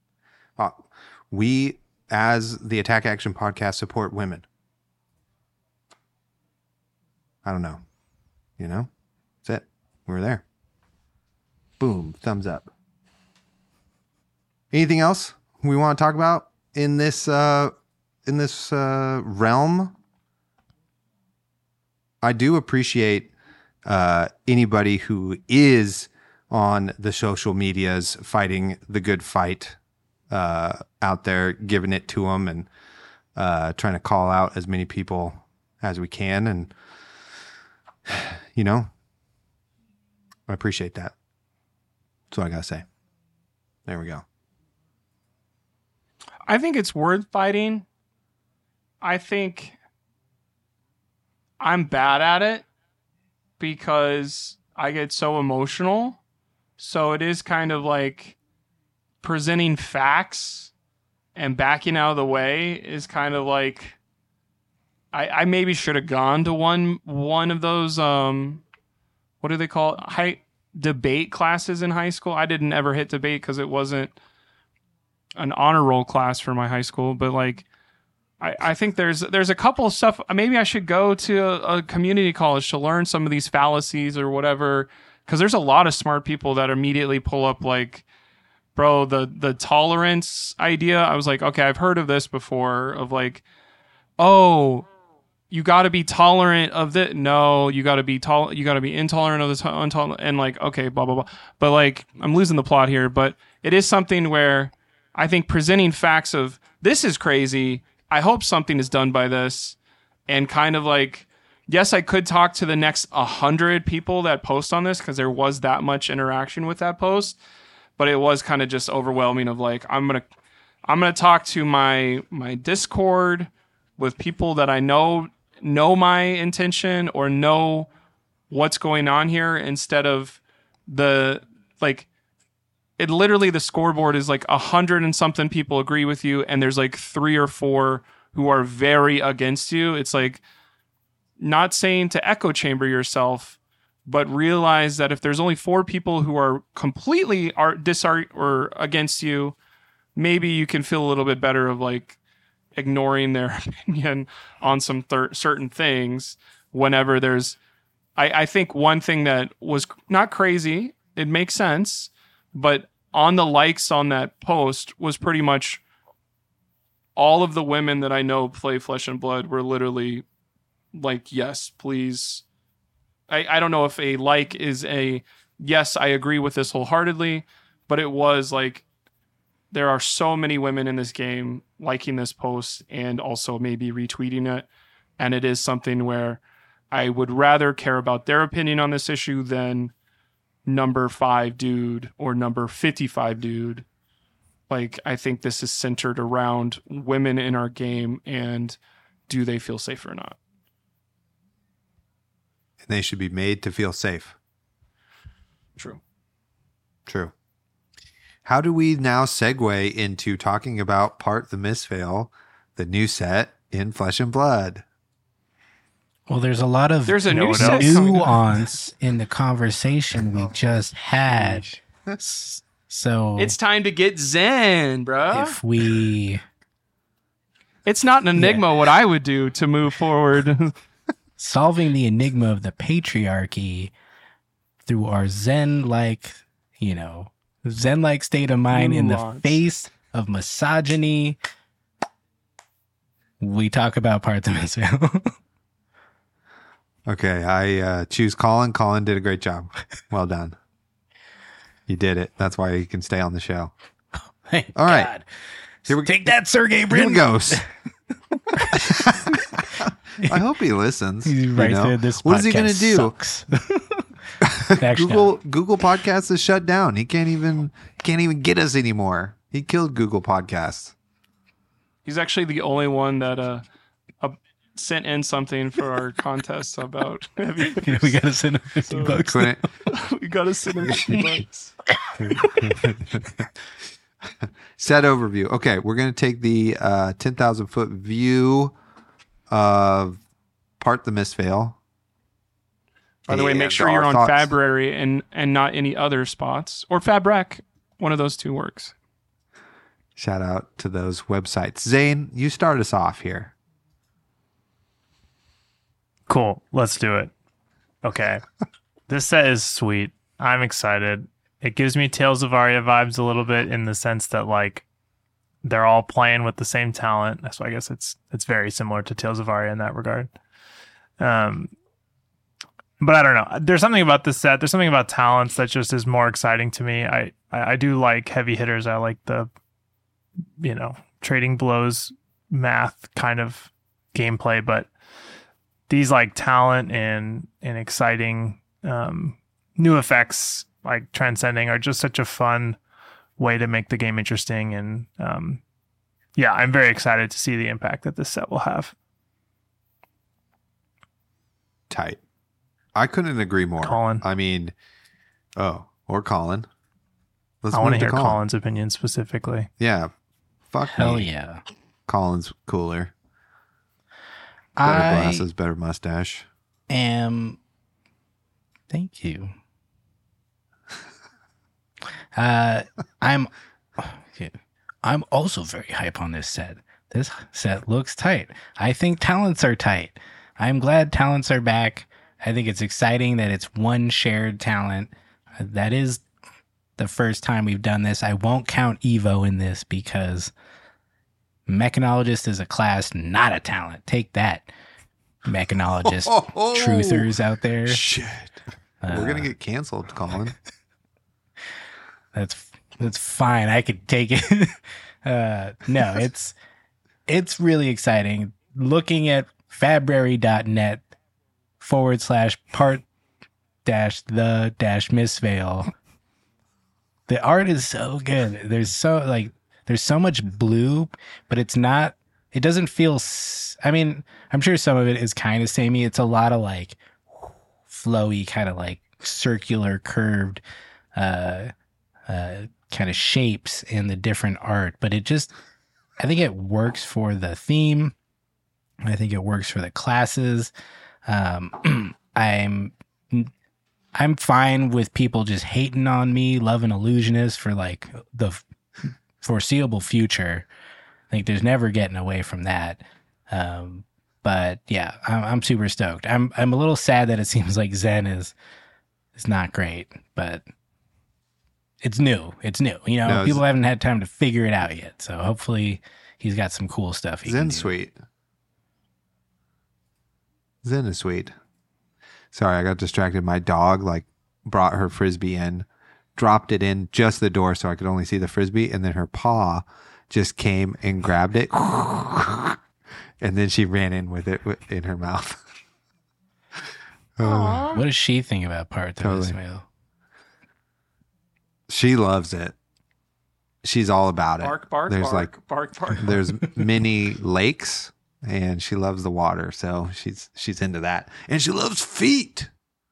we, as the Attack Action Podcast, support women. I don't know. You know, that's it. We're there. Boom. Thumbs up. Anything else we want to talk about in this realm? I do appreciate anybody who is on the social medias fighting the good fight out there, giving it to them and trying to call out as many people as we can. And, you know, I appreciate that. That's what I got to say. There we go. I think it's worth fighting. I think I'm bad at it because I get so emotional. So it is kind of like presenting facts and backing out of the way is kind of like, I maybe should have gone to one of those, what do they call it? Debate classes in high school. I didn't ever hit debate because it wasn't an honor roll class for my high school, but like I think there's a couple of stuff. Maybe I should go to a community college to learn some of these fallacies or whatever. Because there's a lot of smart people that immediately pull up like, bro, the tolerance idea. I was like, okay, I've heard of this before. Of like, oh, you got to be tolerant of this. No, you got to be You got to be intolerant of this. And like, okay, blah blah blah. But like, I'm losing the plot here. But it is something where I think presenting facts of this is crazy. I hope something is done by this, and kind of like, yes, I could talk to the next 100 people that post on this because there was that much interaction with that post, but it was kind of just overwhelming. Of like, I'm gonna talk to my Discord with people that I know my intention or know what's going on here, instead of the like. It literally, the scoreboard is like 100 and something people agree with you, and there's like 3 or 4 who are very against you. It's like, not saying to echo chamber yourself, but realize that if there's only 4 people who are completely or against you, maybe you can feel a little bit better of like ignoring their opinion on some certain things. Whenever there's, I think one thing that was not crazy, it makes sense, but on the likes on that post was pretty much all of the women that I know play Flesh and Blood were literally like, yes, please. I don't know if a like is a yes, I agree with this wholeheartedly, but it was like, there are so many women in this game liking this post and also maybe retweeting it. And it is something where I would rather care about their opinion on this issue than number 5 dude or number 55 dude. Like, I think this is centered around women in our game and do they feel safe or not? And they should be made to feel safe. True. How do we now segue into talking about Part the Mistveil, the new set in Flesh and Blood? Well, there's a lot of There's a new set coming up. nuance in the conversation we just had. So It's time to get zen, bro. if we It's not an enigma what I would do to move forward. solving the enigma of the patriarchy through our zen-like state of mind in the Nuance. face of misogyny, we talk about Part the Mistveil. Okay, I choose Colin. Colin did a great job. Well done. You did it. That's why you can stay on the show. Thank All right. God. Here we Take that, Sergey Brin. Here we go. I hope he listens. He's right you know? there. This What is he going to podcast do? sucks. Actually, Google Podcasts is shut down. He can't even get us anymore. He killed Google Podcasts. He's actually the only one that sent in something for our contest about heavy hitters. we gotta send him $50. Couldn't- We gotta send him $50. Set overview. Okay, we're going to take the 10,000 foot view of Part the Mistveil. By the way, make And sure you're our on thoughts. Fabrary and not any other spots. Or Fabrec. One of those two works. Shout out to those websites. Zane, you start us off here. Cool. Let's do it. Okay. This set is sweet. I'm excited. It gives me Tales of Aria vibes a little bit in the sense that like they're all playing with the same talent. So I guess it's very similar to Tales of Aria in that regard. But I don't know. There's something about this set. There's something about talents that just is more exciting to me. I do like heavy hitters. I like the, trading blows math kind of gameplay, but these like talent and exciting new effects like transcending are just such a fun way to make the game interesting. And I'm very excited to see the impact that this set will have. Tight. I couldn't agree more. Colin. I mean, or Colin. Let's I want to move hear Colin's opinion specifically. Yeah. Fuck Hell me. yeah. Colin's cooler. Better I glasses, better mustache. am. Thank you. I'm also very hype on this set. this set looks tight. I think talents are tight. I'm glad talents are back. I think it's exciting that it's one shared talent. That is the first time we've done this. I won't count Evo in this because mechanologist is a class, not a talent. Take that, mechanologist truthers out there. Shit. We're going to get canceled, Colin. That's fine. I could take it. No, it's really exciting. Looking at fabrary.net /part-the-Mistveil. The art is so good. There's so much blue, but it doesn't feel, I mean, I'm sure some of it is kind of samey. It's a lot of like flowy, kind of like circular curved, kind of shapes in the different art, but I think it works for the theme. I think it works for the classes. I'm fine with people just hating on me, Love and Illusionist for like the foreseeable future. I think there's never getting away from that. But yeah, I'm super stoked. I'm a little sad that it seems like Zen is not great, but it's new. You know, No, people haven't had time to figure it out yet. So hopefully he's got some cool stuff. Zen's sweet. Zen is sweet. Sorry, I got distracted. My dog brought her frisbee in, dropped it in just the door so I could only see the frisbee, and then her paw just came and grabbed it, and then she ran in with it in her mouth. What does she think about Totally. Part-the-Mistveil? She loves it. She's all about it. Bark, bark, There's bark, bark, bark. there's many lakes, and she loves the water, so she's into that, and she loves feet.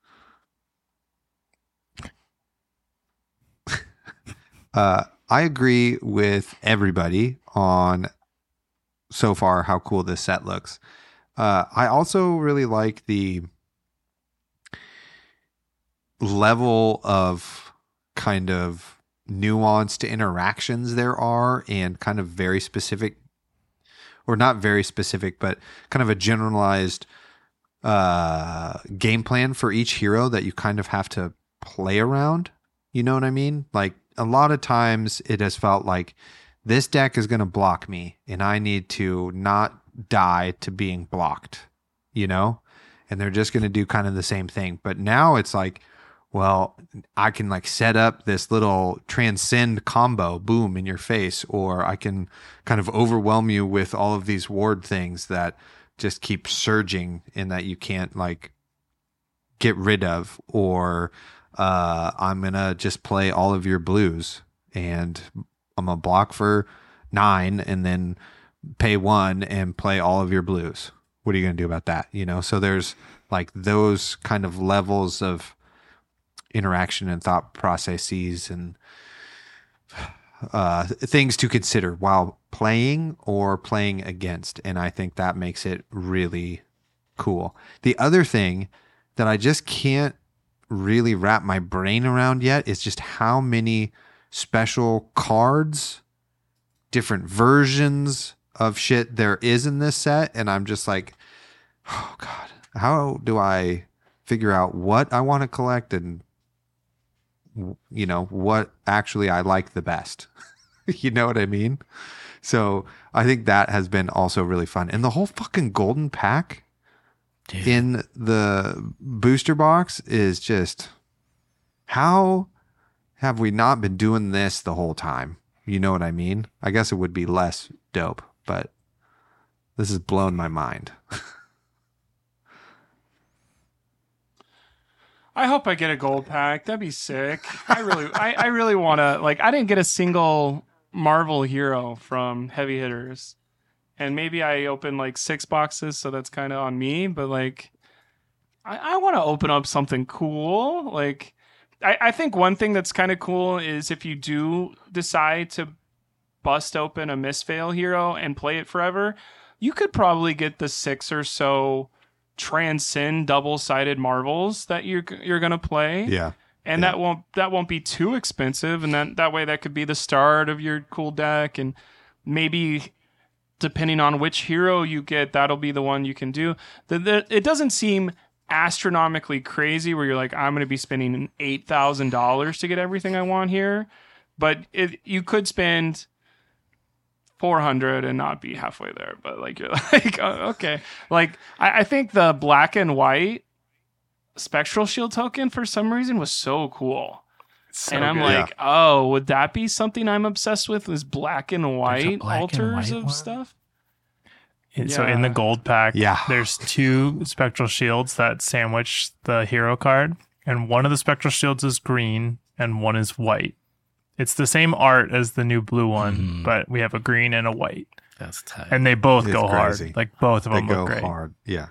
I agree with everybody on so far how cool this set looks. I also really like the level of kind of nuanced interactions there are, and kind of very specific, or not very specific, but kind of a generalized game plan for each hero that you kind of have to play around. You know what I mean? Like, a lot of times it has felt like this deck is going to block me and I need to not die to being blocked, you know? And they're just going to do kind of the same thing. But now it's like, well, I can like set up this little transcend combo, boom, in your face, or I can kind of overwhelm you with all of these ward things that just keep surging and that you can't like get rid of, or I'm going to just play all of your blues and I'm going to block for 9 and then pay 1 and play all of your blues. What are you going to do about that? You know, so there's like those kind of levels of interaction and thought processes and things to consider while playing or playing against. And I think that makes it really cool. The other thing that I just can't really wrap my brain around yet is just how many special cards, different versions of shit there is in this set. And I'm just like, oh God, how do I figure out what I want to collect and, you know, what actually I like the best? You know what I mean? So I think that has been also really fun. And the whole fucking golden pack in the booster box is just, how have we not been doing this the whole time? You know what I mean? I guess it would be less dope, but this has blown my mind. I hope I get a gold pack. That'd be sick. I really want to, like, I didn't get a single Marvel hero from Heavy Hitters. And maybe I opened like 6 boxes, so that's kind of on me. But like, I want to open up something cool. Like, I think one thing that's kind of cool is if you do decide to bust open a Mistveil hero and play it forever, you could probably get the 6 or so Transcend double-sided Marvels that you're gonna play. Yeah. And that won't be too expensive, and that way that could be the start of your cool deck, and maybe depending on which hero you get, that'll be the one you can do. It doesn't seem astronomically crazy where you're like, I'm going to be spending $8,000 to get everything I want here. But you could spend $400 and not be halfway there. But like, you're like, oh, okay. Like, I think the black and white Spectral Shield token for some reason was so cool. So and I'm good. like, oh, would that be something I'm obsessed with? Is black and white black and altars white of one? stuff? So in the gold pack, Yeah. there's 2 spectral shields that sandwich the hero card, and one of the spectral shields is green and one is white. It's the same art as the new blue one, but we have a green and a white, That's tight. and they both It's go crazy. hard. Like both of They them go look great. hard. Yeah.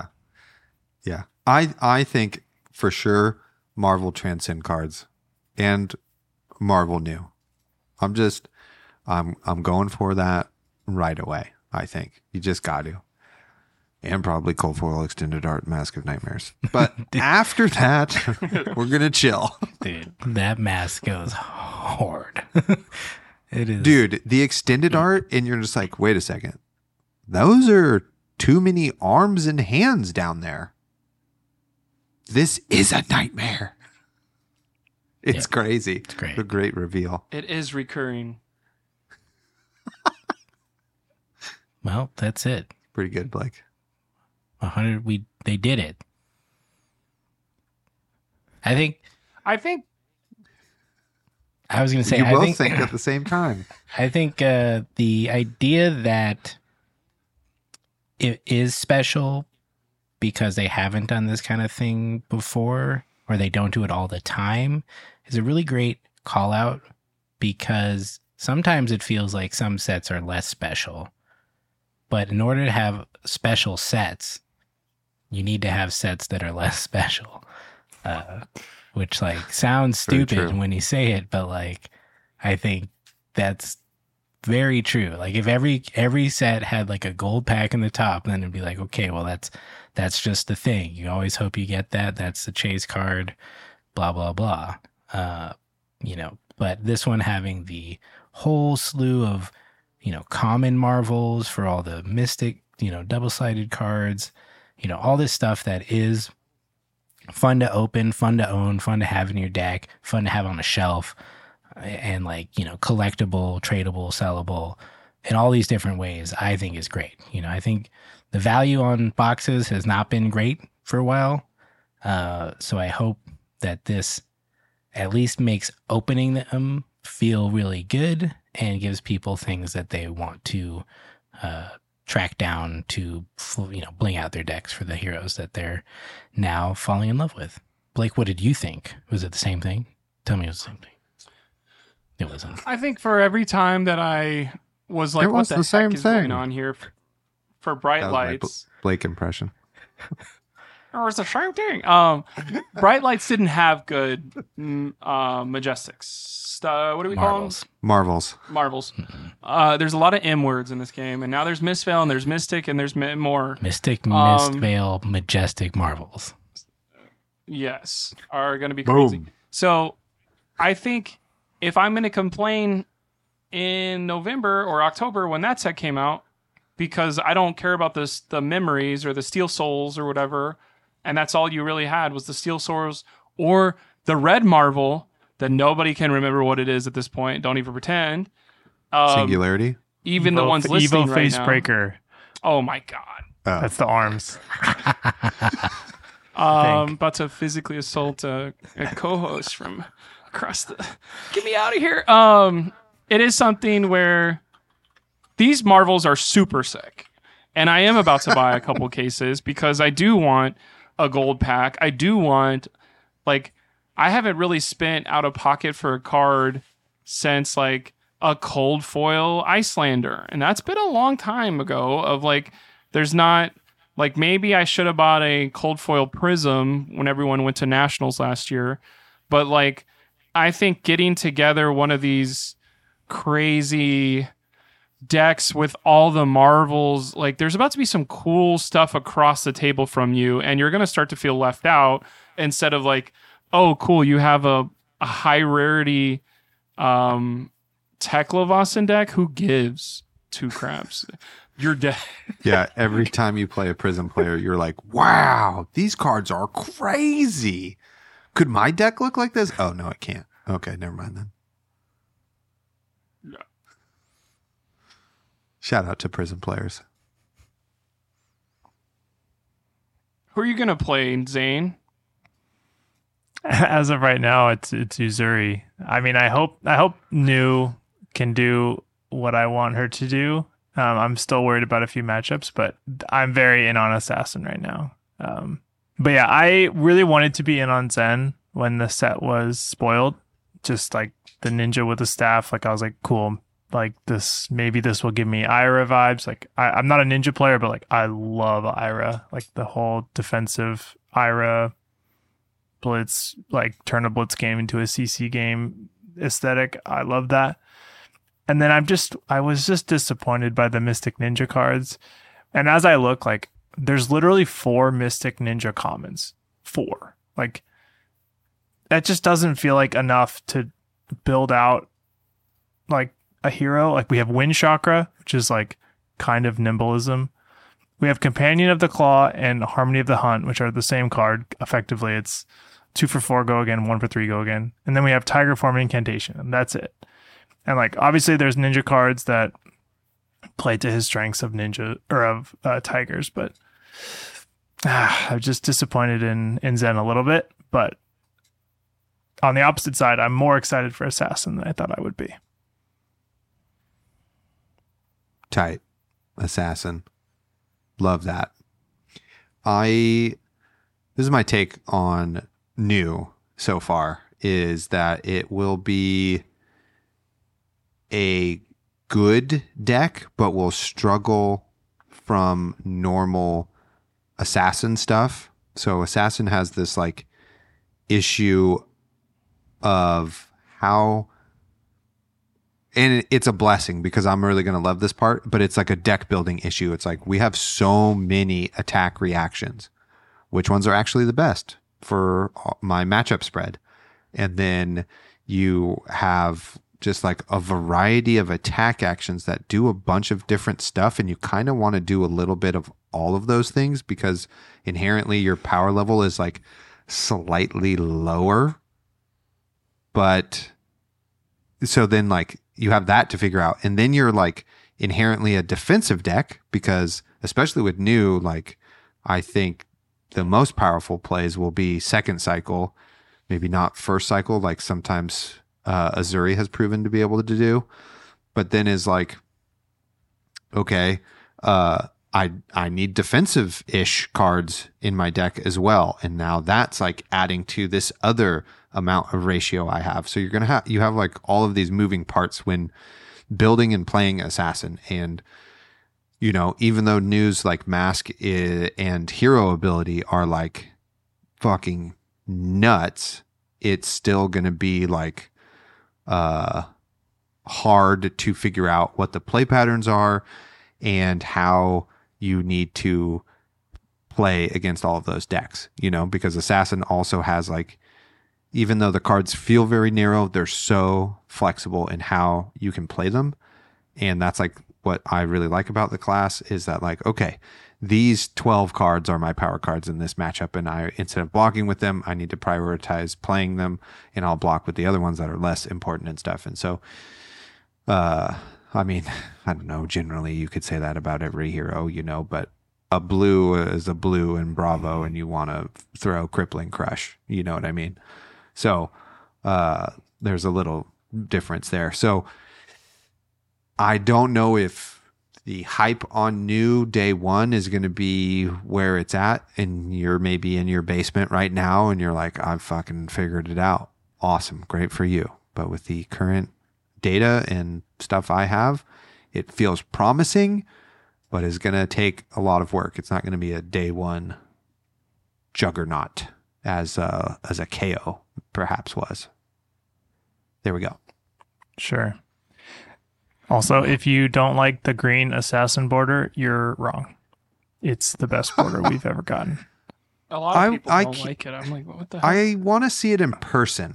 I think for sure Marvel Transcend cards and Marvel New. I'm going for that right away. I think you just got to, and probably Cold Foil Extended Art Mask of Nightmares. But after that, we're gonna chill, Dude, that mask goes hard. It is. dude. The extended art, and you're just like, wait a second, those are too many arms and hands down there. This is a nightmare. It's crazy. It's great. A great reveal. It is recurring. Well, that's it. Pretty good, Blake. 100. They did it. I think I was going to say. You I both think think at the same time. I think the idea that it is special because they haven't done this kind of thing before, or they don't do it all the time, is a really great call out, because sometimes it feels like some sets are less special. But in order to have special sets, you need to have sets that are less special. Which like sounds Very stupid true. when you say it, but like I think that's very true. Like if every set had like a gold pack in the top, then it'd be like, okay, well that's just the thing. You always hope you get that. That's the chase card, blah blah blah. But this one having the whole slew of, common marvels for all the mystic, double-sided cards, all this stuff that is fun to open, fun to own, fun to have in your deck, fun to have on a shelf, and collectible, tradable, sellable, in all these different ways, I think is great. I think the value on boxes has not been great for a while. So I hope that this at least makes opening them feel really good and gives people things that they want to track down to, bling out their decks for the heroes that they're now falling in love with. Blake, what did you think? Was it the same thing? Tell me it was the same thing. It wasn't. I think for every time that I was like, It was what the, the same heck is thing. going on here for bright That was my lights? Blake impression. Or it's the same thing. Bright lights didn't have good majestics. What do we Marvels. Marvels. call them? Marvels. There's a lot of M words in this game, and now there's Mistveil, and there's Mystic, and there's more. Mystic, Mistveil, Majestic Marvels. Yes, are going to be crazy. Boom. So I think if I'm going to complain in November or October when that set came out, because I don't care about the memories or the Steel Souls or whatever, and that's all you really had was the Steel Souls or the red Marvel that nobody can remember what it is at this point. Don't even pretend. Singularity. Even the ones listening Evo right Face now. Breaker. Oh my god. That's the arms. About to physically assault a co-host from across the. Get me out of here. It is something where these Marvels are super sick, and I am about to buy a couple cases because I do want a gold pack. I do want, I haven't really spent out of pocket for a card since a cold foil Icelander, and that's been a long time ago. Of there's not. Maybe I should have bought a cold foil Prism when everyone went to Nationals last year. But, I think getting together one of these crazy decks with all the Marvels, there's about to be some cool stuff across the table from you, and you're going to start to feel left out instead of oh, cool, you have a high rarity Tekla Vossen deck. Who gives two craps? You're dead. Yeah, every time you play a Prism player, you're like, wow, these cards are crazy. Could my deck look like this? Oh, no, it can't. Okay, never mind then. Yeah. Shout out to Prism players. Who are you going to play, Zane? As of right now, it's Uzuri. I mean, I hope New can do what I want her to do. I'm still worried about a few matchups, but I'm very in on Assassin right now. But yeah, I really wanted to be in on Zen when the set was spoiled. Just like the ninja with the staff. Like I was like, cool. Like maybe this will give me Ira vibes. Like I'm not a ninja player, but like I love Ira. Like the whole defensive Ira blitz, like turn a blitz game into a CC game aesthetic. I love that. And then I was just disappointed by the Mystic Ninja cards. And as I look, like there's literally 4 Mystic Ninja commons. 4. Like that just doesn't feel like enough to build out like a hero. Like we have Wind Chakra, which is like kind of nimbleism. We have Companion of the Claw and Harmony of the Hunt, which are the same card. Effectively, it's 2 for 4 go again, 1 for 3 go again. And then we have Tiger Form and Incantation, and that's it. And like obviously there's ninja cards that play to his strengths of ninja or of tigers, but I'm just disappointed in Zen a little bit. But on the opposite side, I'm more excited for Assassin than I thought I would be. Tight. Assassin. Love that. This is my take on New so far, is that it will be a good deck, but will struggle from normal Assassin stuff. So Assassin has this like issue of how, and it's a blessing because I'm really going to love this part, but it's like a deck building issue. It's like we have so many attack reactions. Which ones are actually the best for my matchup spread? And then you have just like a variety of attack actions that do a bunch of different stuff. And you kind of want to do a little bit of all of those things because inherently your power level is like slightly lower. But so then like you have that to figure out. And then you're like inherently a defensive deck because especially with New, like I think the most powerful plays will be second cycle, maybe not first cycle, like sometimes Uzuri has proven to be able to do, but then is like, okay, I need defensive-ish cards in my deck as well. And now that's like adding to this other amount of ratio I have. So you're going to you have like all of these moving parts when building and playing Assassin. And you know, even though New's like mask and hero ability are like fucking nuts, it's still going to be like hard to figure out what the play patterns are and how you need to play against all of those decks, you know, because Assassin also has like, even though the cards feel very narrow, they're so flexible in how you can play them. And that's like what I really like about the class is that like, okay, these 12 cards are my power cards in this matchup. And I, instead of blocking with them, I need to prioritize playing them and I'll block with the other ones that are less important and stuff. And so, I mean, I don't know, generally you could say that about every hero, you know, but a blue is a blue in Bravo and you want to throw Crippling Crush, you know what I mean? So, there's a little difference there. So I don't know if the hype on New day one is going to be where it's at and you're maybe in your basement right now and you're like, I've fucking figured it out. Awesome. Great for you. But with the current data and stuff I have, it feels promising, but is going to take a lot of work. It's not going to be a day one juggernaut as a KO perhaps was. There we go. Sure. Also, if you don't like the green assassin border, you're wrong. It's the best border we've ever gotten. A lot of people don't like it. I'm like, what the hell? I want to see it in person.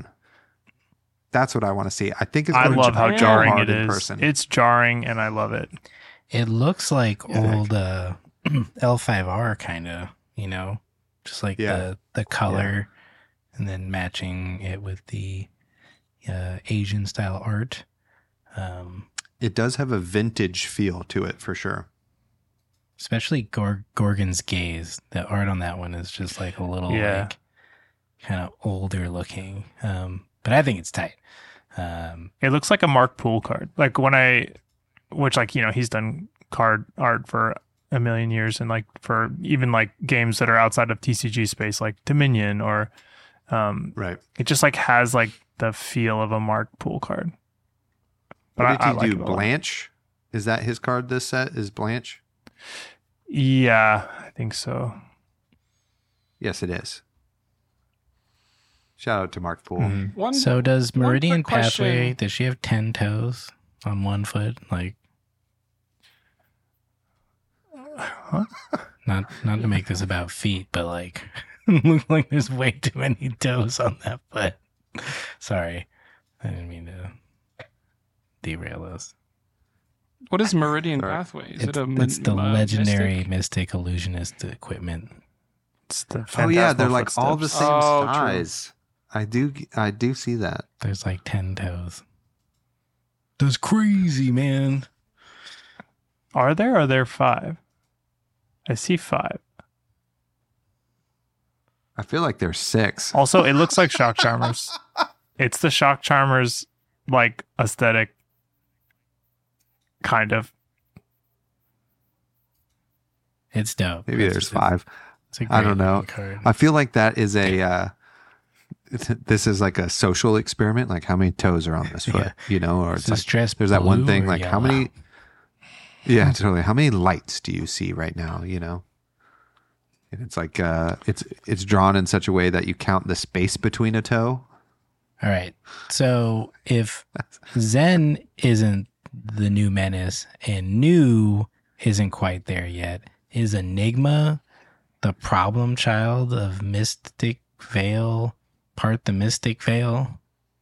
That's what I want to see. I think it's I going love to how jarring hard it in is. person. It's jarring, and I love it. It looks like old L5R kind of, just like the color and then matching it with the Asian style art. It does have a vintage feel to it for sure. Especially Gorgon's Gaze. The art on that one is just like a little like kind of older looking. But I think it's tight. It looks like a Mark Poole card. Like he's done card art for a million years, and like for even like games that are outside of TCG space, like Dominion or right. It just like has like the feel of a Mark Poole card. But what did he do? Blanche? Is that his card this set? Is Blanche? Yeah, I think so. Yes, it is. Shout out to Mark Poole. Mm-hmm. So does Meridian Pathway, does she have 10 toes on one foot? Like, not to make this about feet, but like, looks like there's way too many toes on that foot. Sorry, I didn't mean to derail us. What is Meridian Pathway? Is it it's the legendary Mystic Illusionist equipment. It's the they're like all the same size. True. I do see that. There's like 10 toes. That's crazy, man. Are there 5? I see 5. I feel like there's 6. Also, it looks like Shock Charmers. It's the Shock Charmers like aesthetic, kind of. It's dope. Maybe there's 5. I don't know. Card. I feel like that is this is like a social experiment. Like how many toes are on this foot, or it's like, there's that one thing like how many, totally. How many lights do you see right now? And it's like, it's drawn in such a way that you count the space between a toe. All right. So if Zen isn't the new menace and New isn't quite there yet, is Enigma the problem child of Mystic Veil, part the Mystic Veil?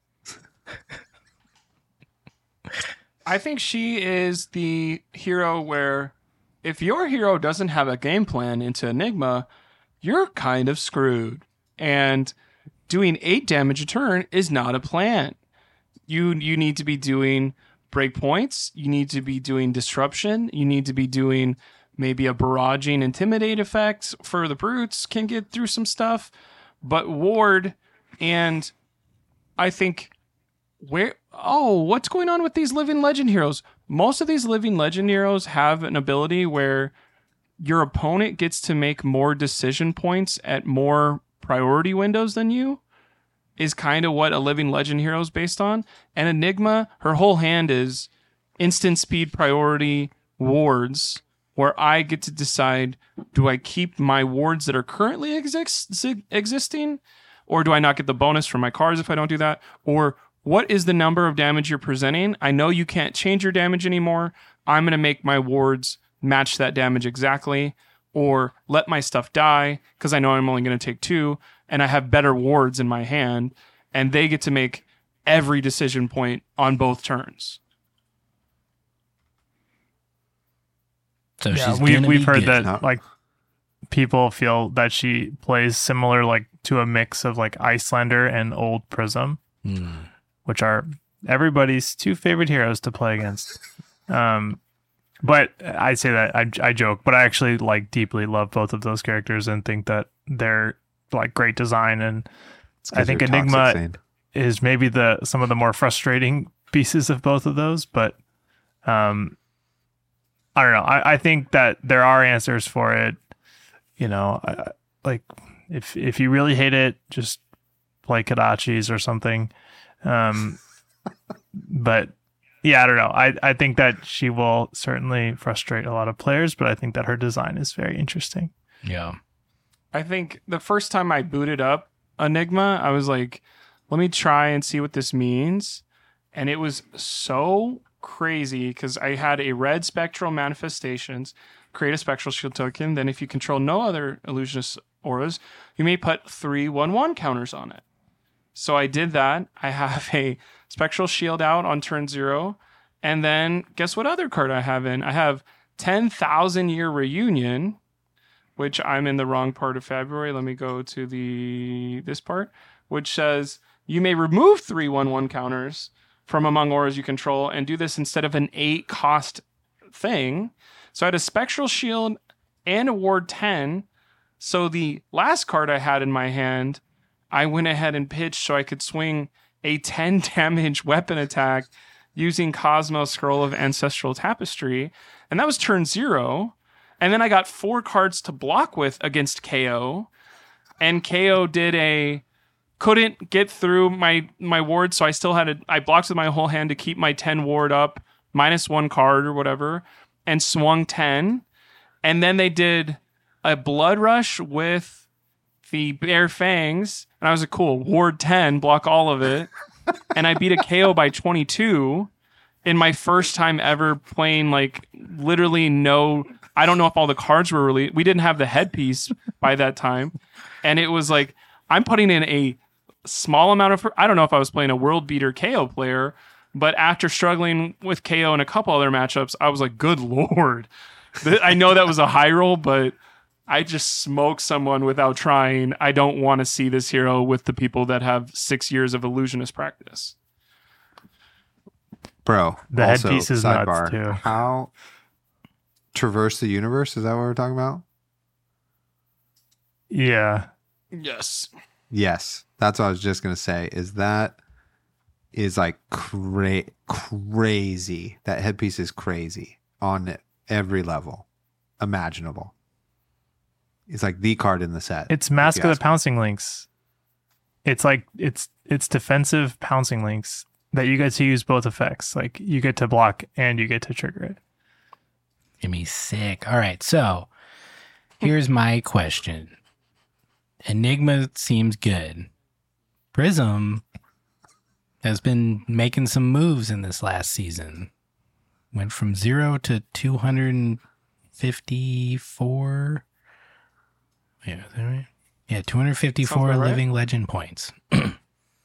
I think she is the hero where if your hero doesn't have a game plan into Enigma, you're kind of screwed. And doing 8 damage a turn is not a plan. You need to be doing breakpoints. You need to be doing disruption. You need to be doing maybe a barraging intimidate effect for the brutes can get through some stuff. But ward, and I think what's going on with these living legend heroes? Most of these living legend heroes have an ability where your opponent gets to make more decision points at more priority windows than you, is kind of what a living legend hero is based on. And Enigma, her whole hand is instant speed priority wards, where I get to decide, do I keep my wards that are currently existing, or do I not get the bonus from my cards if I don't do that? Or what is the number of damage you're presenting? I know you can't change your damage anymore. I'm going to make my wards match that damage exactly, or let my stuff die because I know I'm only going to take 2 and I have better wards in my hand, and they get to make every decision point on both turns. So we've heard that like people feel that she plays similar like to a mix of like Icelander and Old Prism, which are everybody's 2 favorite heroes to play against. But I say that I joke, but I actually like deeply love both of those characters and think that they're like great design. And I think Enigma is maybe some of the more frustrating pieces of both of those, but I don't know. I think that there are answers for it. Like if you really hate it, just play Kodachis or something. But yeah, I don't know. I think that she will certainly frustrate a lot of players, but I think that her design is very interesting. Yeah. I think the first time I booted up Enigma, I was like, let me try and see what this means. And it was so crazy because I had a red spectral manifestations, create a spectral shield token. Then if you control no other illusionist auras, you may put 3/1/1 counters on it. So I did that. I have a spectral shield out on turn 0, And then guess what other card I have in? I have 10,000 Year Reunion, which I'm in the wrong part of February. Let me go to this part, which says you may remove 3/1/1 counters from among auras you control and do this instead of an 8 cost thing. So I had a Spectral Shield and a Ward 10. So the last card I had in my hand, I went ahead and pitched so I could swing a 10 damage weapon attack using Cosmos Scroll of Ancestral Tapestry. And that was turn 0. And then I got 4 cards to block with against KO. And KO couldn't get through my ward, so I still I blocked with my whole hand to keep my 10 ward up, -1 card or whatever, and swung 10. And then they did a Blood Rush with the Bare Fangs, and I was like, cool, ward 10, block all of it. And I beat a KO by 22 in my first time ever playing, like, literally I don't know if all the cards were released. We didn't have the headpiece by that time. And it was like, I'm putting in a small amount of, I don't know if I was playing a world beater KO player, but after struggling with KO in a couple other matchups, I was like, good Lord. I know that was a high roll, but I just smoked someone without trying. I don't want to see this hero with the people that have 6 years of illusionist practice. Bro, The also, headpiece is sidebar, nuts, too. How traverse the universe? Is that what we're talking about? Yeah. Yes. Yes, that's what I was just gonna say. Is like crazy. That headpiece is crazy on every level imaginable. It's like the card in the set. It's Mask if you of ask the Pouncing Links. It's like it's defensive Pouncing Links that you get to use both effects. Like you get to block and you get to trigger it. Give me sick. All right, so here's my question. Enigma seems good. Prism has been making some moves in this last season. Went from 0 to 254. Yeah, is that right? Yeah, 254 Sounds about right. living legend points. We're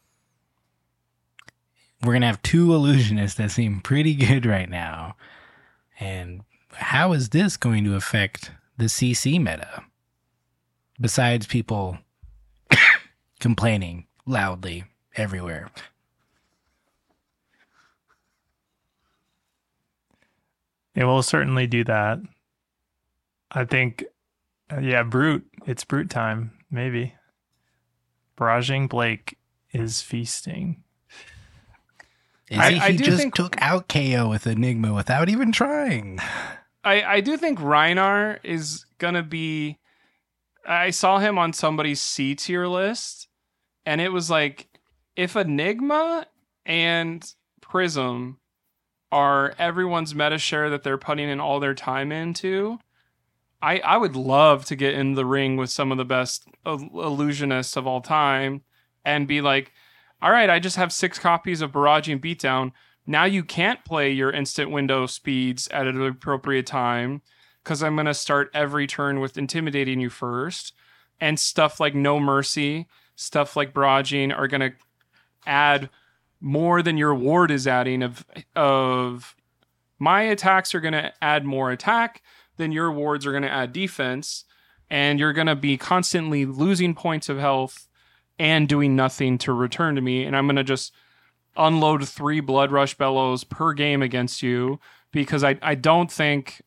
going to have 2 illusionists that seem pretty good right now. And how is this going to affect the CC meta? Besides people complaining loudly everywhere. It will certainly do that. I think, Brute. It's Brute time, maybe. Barraging Blake is feasting. He just took out KO with Enigma without even trying. I do think Rhinar is going to be... I saw him on somebody's C tier list, and it was like, if Enigma and Prism are everyone's meta share that they're putting in all their time into, I would love to get in the ring with some of the best illusionists of all time and be like, all right, I just have 6 copies of Barraging Beatdown. Now you can't play your instant window speeds at an appropriate time because I'm going to start every turn with intimidating you first. And stuff like No Mercy, stuff like Barraging are going to add more than your ward is adding of my attacks are going to add more attack, then your wards are going to add defense, and you're going to be constantly losing points of health and doing nothing to return to me. And I'm going to just unload 3 Blood Rush Bellows per game against you because I don't think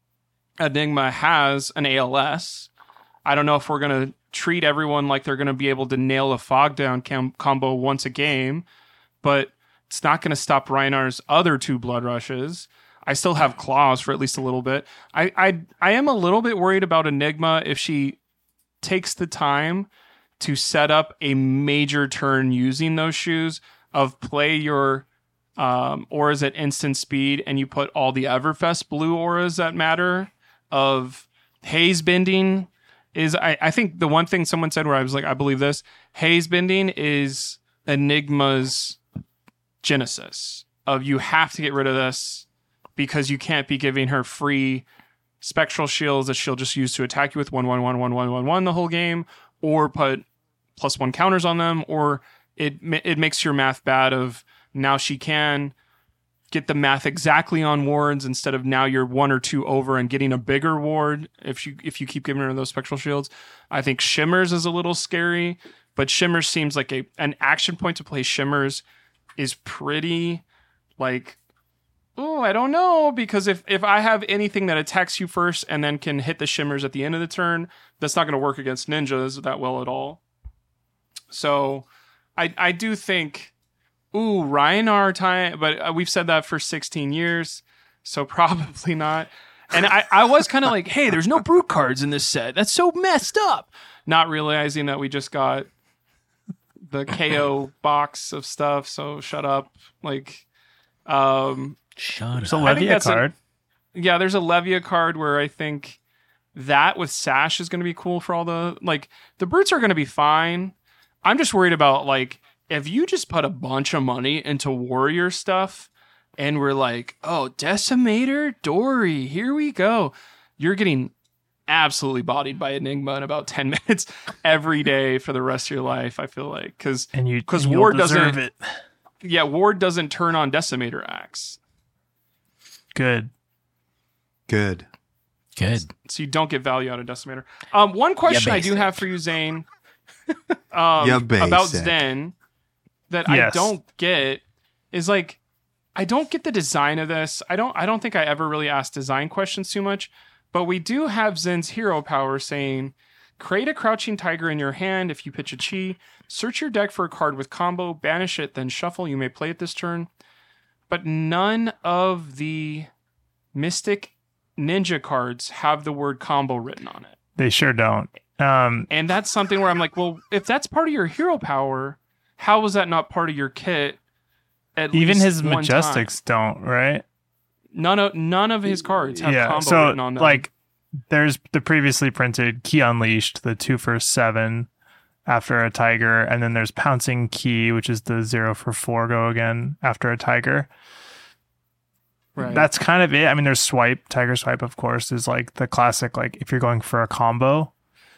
Enigma has an ALS. I don't know if we're going to treat everyone like they're going to be able to nail a Fog Down combo once a game, but it's not going to stop Rhinar's other 2 Blood Rushes. I still have Claws for at least a little bit. I am a little bit worried about Enigma if she takes the time to set up a major turn using those shoes of play your auras at instant speed and you put all the Everfest blue auras that matter of haze bending is I think the one thing someone said where I was like, I believe this, haze bending is Enigma's genesis of you have to get rid of this because you can't be giving her free spectral shields that she'll just use to attack you with 1/1/1/1/1/1 the whole game, or put +1 counters on them, or it makes your math bad of now she can get the math exactly on wards instead of now you're 1 or 2 over and getting a bigger ward if you keep giving her those spectral shields. I think Shimmers is a little scary, but Shimmers seems like an action point to play Shimmers is pretty like, oh, I don't know, because if I have anything that attacks you first and then can hit the Shimmers at the end of the turn, that's not going to work against ninjas that well at all. So I do think, Rhinar time, but we've said that for 16 years, so probably not. And I was kind of like, hey, there's no brute cards in this set. That's so messed up. Not realizing that we just got the KO box of stuff, so shut up. Like, Shut It's a up. Levia card. yeah, there's a Levia card where I think that with Sash is going to be cool for all the brutes are going to be fine. I'm just worried about like if you just put a bunch of money into warrior stuff and we're like, oh, Decimator Dory, here we go. You're getting absolutely bodied by Enigma in about 10 minutes every day for the rest of your life, I feel like. Because Ward doesn't it. Yeah, Ward doesn't turn on Decimator Axe. Good. Good. So you don't get value out of Decimator. One question I do have for you, Zane, about Zen that I don't get is like, I don't get the design of this. I don't think I ever really asked design questions too much, but we do have Zen's hero power saying, create a Crouching Tiger in your hand if you pitch a chi, search your deck for a card with combo, banish it, then shuffle. You may play it this turn. But none of the Mystic Ninja cards have the word combo written on it. They sure don't. And that's something where I'm like, well, if that's part of your hero power, how was that not part of your kit? Even his one Majestics time? don't, right? None of his cards have combo so written on them. like there's the previously printed Key Unleashed, the 2 for 7 after a tiger, and then there's Pouncing Key, which is the 0 for 4 go again after a tiger. Right. That's kind of it. I mean, there's Swipe, Tiger Swipe, of course, is like the classic, like if you're going for a combo.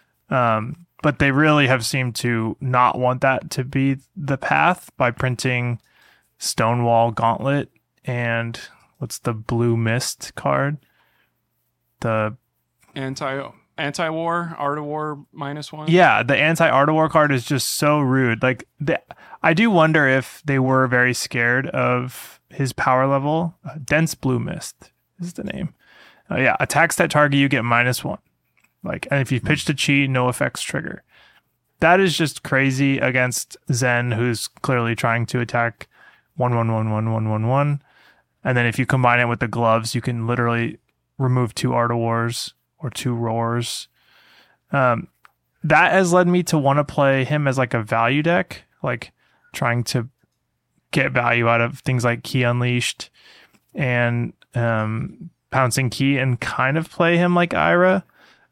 But they really have seemed to not want that to be the path by printing Stonewall Gauntlet and what's the Blue Mist card? The Anti-war, Art of War -1. Yeah, the Anti-Art of War card is just so rude. Like, I do wonder if they were very scared of his power level. Dense Blue Mist is the name. Yeah, attacks that target, you get -1. Like, and if you pitched a chi, no effects trigger. That is just crazy against Zen, who's clearly trying to attack 1/1/1/1/1/1/1. And then if you combine it with the gloves, you can literally remove 2 Art of Wars or 2 Roars. That has led me to want to play him as like a value deck, like trying to get value out of things like Key Unleashed and Pouncing Key and kind of play him like Ira.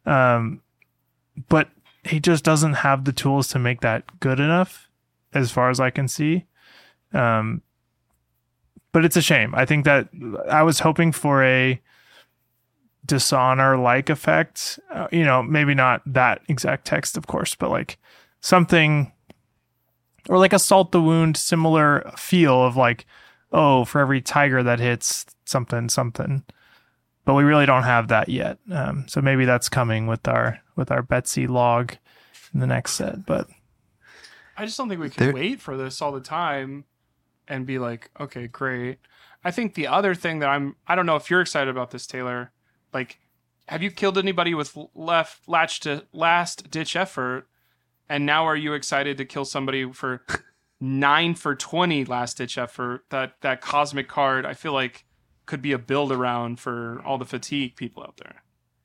But he just doesn't have the tools to make that good enough as far as I can see. But it's a shame. I think that I was hoping for a Dishonor-like effect. Maybe not that exact text, of course, but like something, or like Assault the Wound, similar feel of like, oh, for every tiger that hits something. But we really don't have that yet. So maybe that's coming with our Betsy log in the next set. But I just don't think we can wait for this all the time and be like, okay, great. I think the other thing that I don't know if you're excited about this, Taylor. Like, have you killed anybody with last ditch effort? And now are you excited to kill somebody for 9 for 20 last ditch effort? That cosmic card, I feel like, could be a build around for all the fatigue people out there.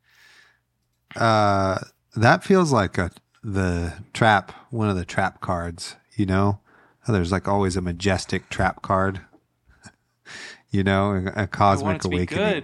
That feels like one of the trap cards, There's like always a majestic trap card, a Cosmic Awakening.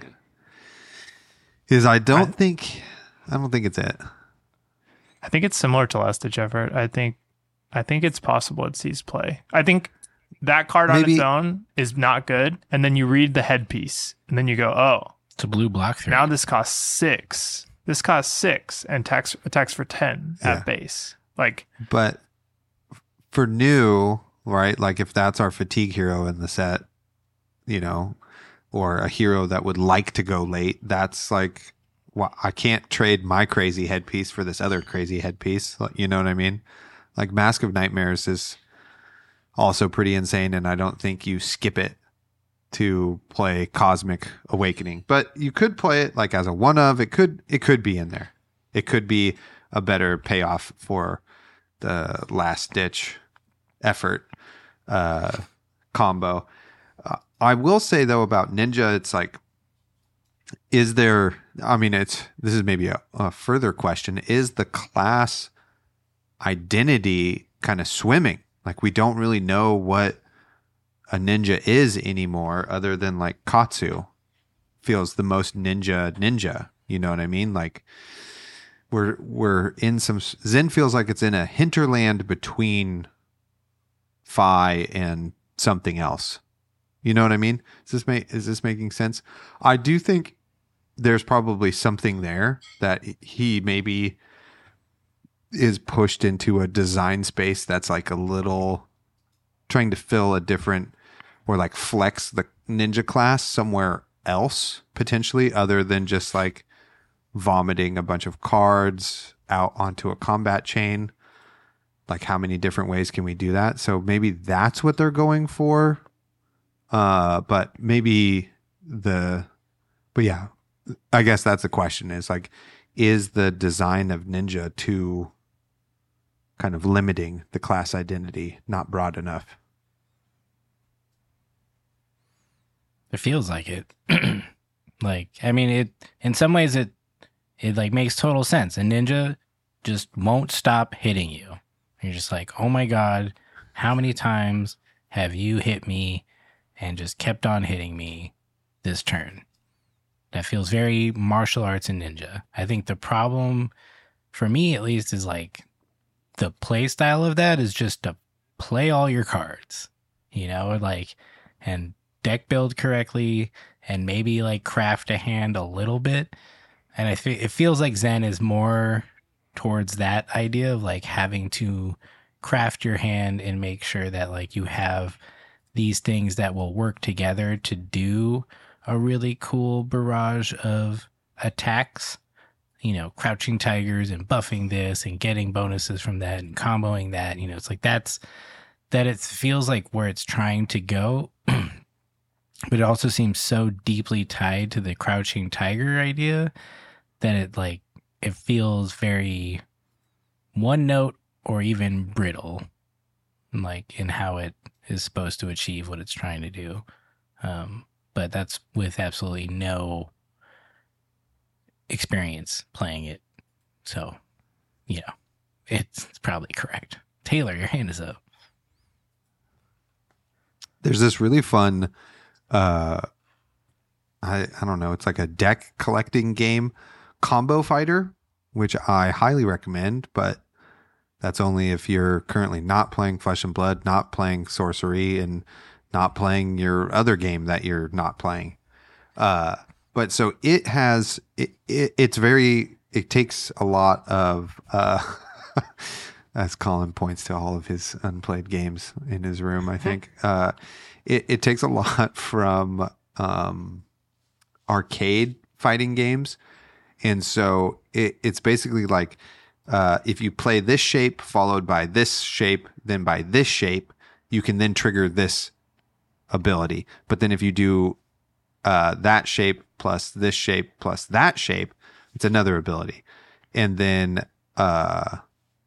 I don't think it's it. I think it's similar to Last Ditch Effort. I think it's possible it sees play. I think that card on its own is not good, and then you read the headpiece, and then you go, "Oh, it's a blue block 3. Now this costs 6. This costs 6, and attacks for 10 at base." Like, but for new, right? Like if that's our fatigue hero in the set, or a hero that would like to go late, that's like, well, I can't trade my crazy headpiece for this other crazy headpiece. You know what I mean? Like Mask of Nightmares is also pretty insane, and I don't think you skip it to play Cosmic Awakening. But you could play it like as a one of. It could be in there. It could be a better payoff for the last ditch effort combo. I will say though about Ninja, it's like, is there, I mean, this is maybe a further question. Is the class identity kind of swimming? Like, we don't really know what a ninja is anymore, other than like Katsu feels the most ninja. You know what I mean? Like, we're in some, Zen feels like it's in a hinterland between Fi and something else. You know what I mean? Is this making sense? I do think there's probably something there that he maybe is pushed into a design space that's like a little trying to fill a different, or like flex the ninja class somewhere else potentially, other than just like vomiting a bunch of cards out onto a combat chain. Like, how many different ways can we do that? So maybe that's what they're going for. But yeah, I guess that's the question, is like, is the design of Ninja too kind of limiting the class identity, not broad enough? It feels like it. Like, I mean, it, in some ways it like makes total sense. And Ninja just won't stop hitting you. You're just like, oh my God, how many times have you hit me and just kept on hitting me this turn? That feels very martial arts and ninja. I think the problem, for me at least, is like the play style of that is just to play all your cards, you know, like, and deck build correctly, and maybe like craft a hand a little bit. And it feels like Zen is more towards that idea of like having to craft your hand and make sure that like you have these things that will work together to do a really cool barrage of attacks, you know, crouching tigers and buffing this and getting bonuses from that and comboing that. You know, it's like that it feels like where it's trying to go, but it also seems so deeply tied to the crouching tiger idea that it feels very one note or even brittle, like in how it is supposed to achieve what it's trying to do. But that's with absolutely no experience playing it. So, you know, it's probably correct. Taylor, your hand is up. There's this really fun, I don't know, it's like a deck collecting game, Combo Fighter, which I highly recommend, but that's only if you're currently not playing Flesh and Blood, not playing Sorcery, and not playing your other game that you're not playing. But so it has, it takes a lot of, as Colin points to all of his unplayed games in his room, I think, it takes a lot from arcade fighting games. And so it's basically like, if you play this shape followed by this shape, then by this shape, you can then trigger this ability. But then if you do that shape plus this shape plus that shape, it's another ability. And then and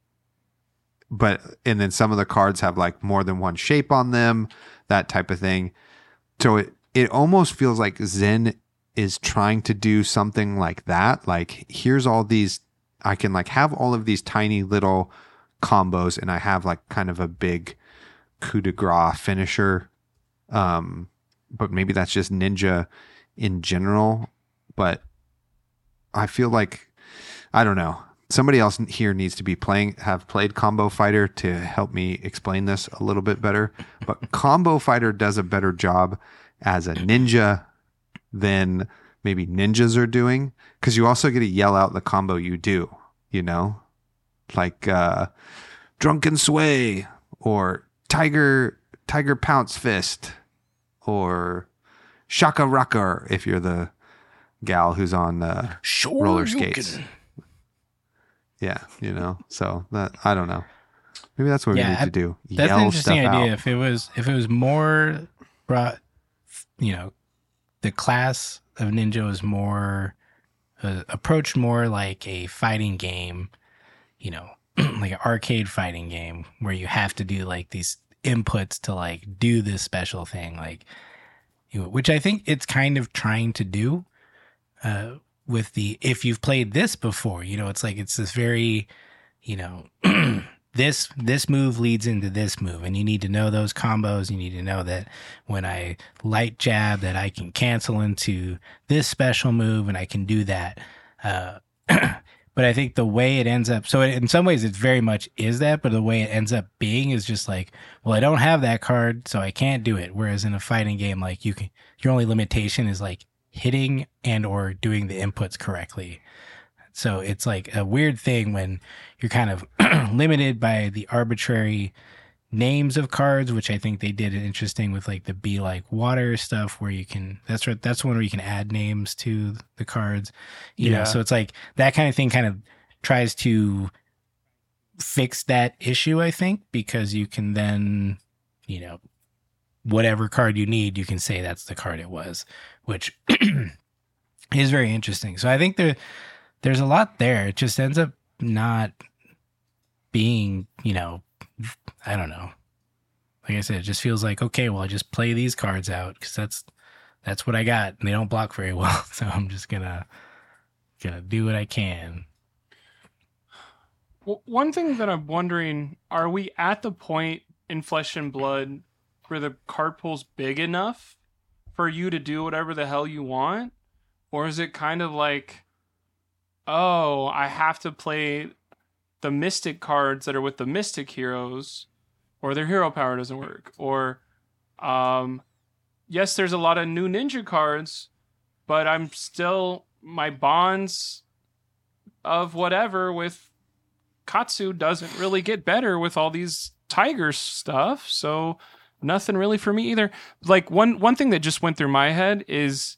then some of the cards have like more than one shape on them, that type of thing. So it almost feels like Zen is trying to do something like that. Like, here's all these, I can like have all of these tiny little combos, and I have like kind of a big coup de grace finisher. But maybe that's just Ninja in general. But I feel like, I don't know, somebody else here needs to have played Combo Fighter to help me explain this a little bit better. But Combo Fighter does a better job as a ninja than maybe ninjas are doing, because you also get to yell out the combo you do, you know, like Drunken Sway or Tiger Pounce Fist or shaka raka if you're the gal who's on roller skates. Yeah, so that, I don't know. Maybe that's what we need to do. That's an interesting idea. Out. If it was more brought, the class of ninja was more approached more like a fighting game, like an arcade fighting game where you have to do like these inputs to like do this special thing, like, which I think it's kind of trying to do with the, if you've played this before, it's like, it's this very, this move leads into this move, and you need to know those combos. You need to know that when I light jab that I can cancel into this special move, and I can do that. But I think the way it ends up, so in some ways it's very much is that, but the way it ends up being is just like, well, I don't have that card, so I can't do it. Whereas in a fighting game, like your only limitation is like hitting and or doing the inputs correctly. So it's like a weird thing when you're kind of limited by the arbitrary names of cards, which I think they did it interesting with like the Be Like Water stuff, where you can, that's one where you can add names to the cards, you know? So it's like that kind of thing kind of tries to fix that issue, I think, because you can then, whatever card you need, you can say that's the card it was, which is very interesting. So I think there's a lot there. It just ends up not being, I don't know. Like I said, it just feels like, okay, well, I just play these cards out because that's what I got, and they don't block very well. So I'm just gonna do what I can. Well, one thing that I'm wondering, are we at the point in Flesh and Blood where the card pool's big enough for you to do whatever the hell you want? Or is it kind of like, oh, I have to play the Mystic cards that are with the Mystic heroes, or their hero power doesn't work? Or, yes, there's a lot of new ninja cards, but I'm still, my bonds of whatever with Katsu doesn't really get better with all these Tiger stuff, so nothing really for me either. Like, one thing that just went through my head is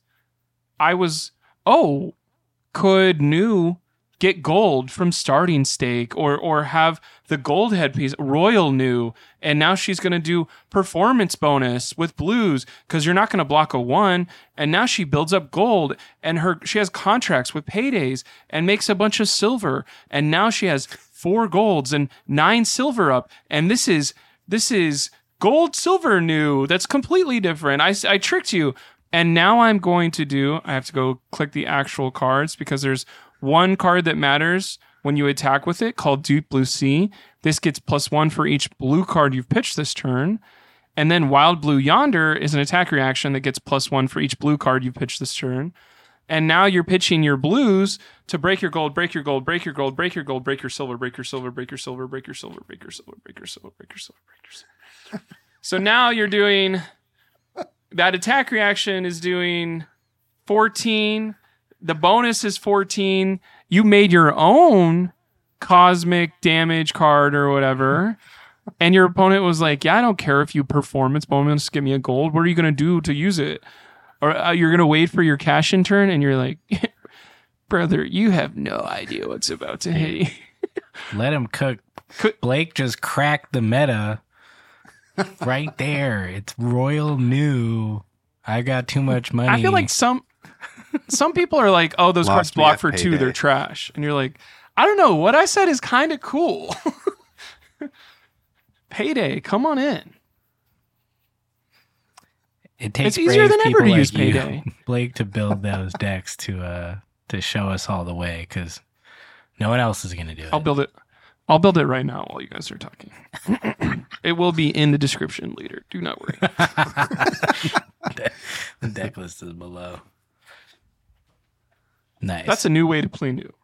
could New get gold from starting stake, or have the gold headpiece Royal New, and now she's going to do performance bonus with blues because you're not going to block a 1, and now she builds up gold, and she has contracts with paydays and makes a bunch of silver, and now she has 4 golds and 9 silver up, and this is gold silver New. That's completely different. I tricked you. And now I have to go click the actual cards because there's one card that matters when you attack with it called Deep Blue Sea. This gets +1 for each blue card you've pitched this turn. And then Wild Blue Yonder is an attack reaction that gets +1 for each blue card you've pitched this turn. And now you're pitching your blues to break your gold, break your gold, break your gold, break your gold, break your silver, break your silver, break your silver, break your silver, break your silver, break your silver, break your silver, break your silver. So now you're doing, that attack reaction is doing 14. The bonus is 14. You made your own cosmic damage card or whatever. And your opponent was like, yeah, I don't care if you performance bonus, give me a gold. What are you going to do to use it? Or you're going to wait for your cash in turn, and you're like, brother, you have no idea what's about to hit you. Let him cook. Blake just cracked the meta right there. It's Royal New. I got too much money. I feel like some people are like, oh, those cards block for 2, they're trash. And you're like, I don't know. What I said is kind of cool. Payday, come on in. It's easier than ever to use like Payday, Blake, to build those decks to show us all the way, because no one else is going to do it. I'll build it right now while you guys are talking. It will be in the description later. Do not worry. The deck list is below. Nice. That's a new way to play New.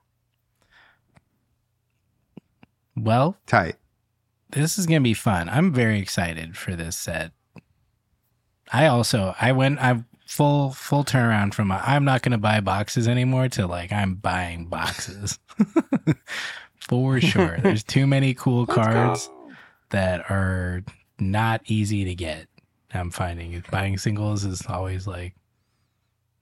Well, tight. This is going to be fun. I'm very excited for this set. I'm full turnaround from I'm not going to buy boxes anymore to like I'm buying boxes. For sure. There's too many cool cards that are not easy to get. I'm finding buying singles is always like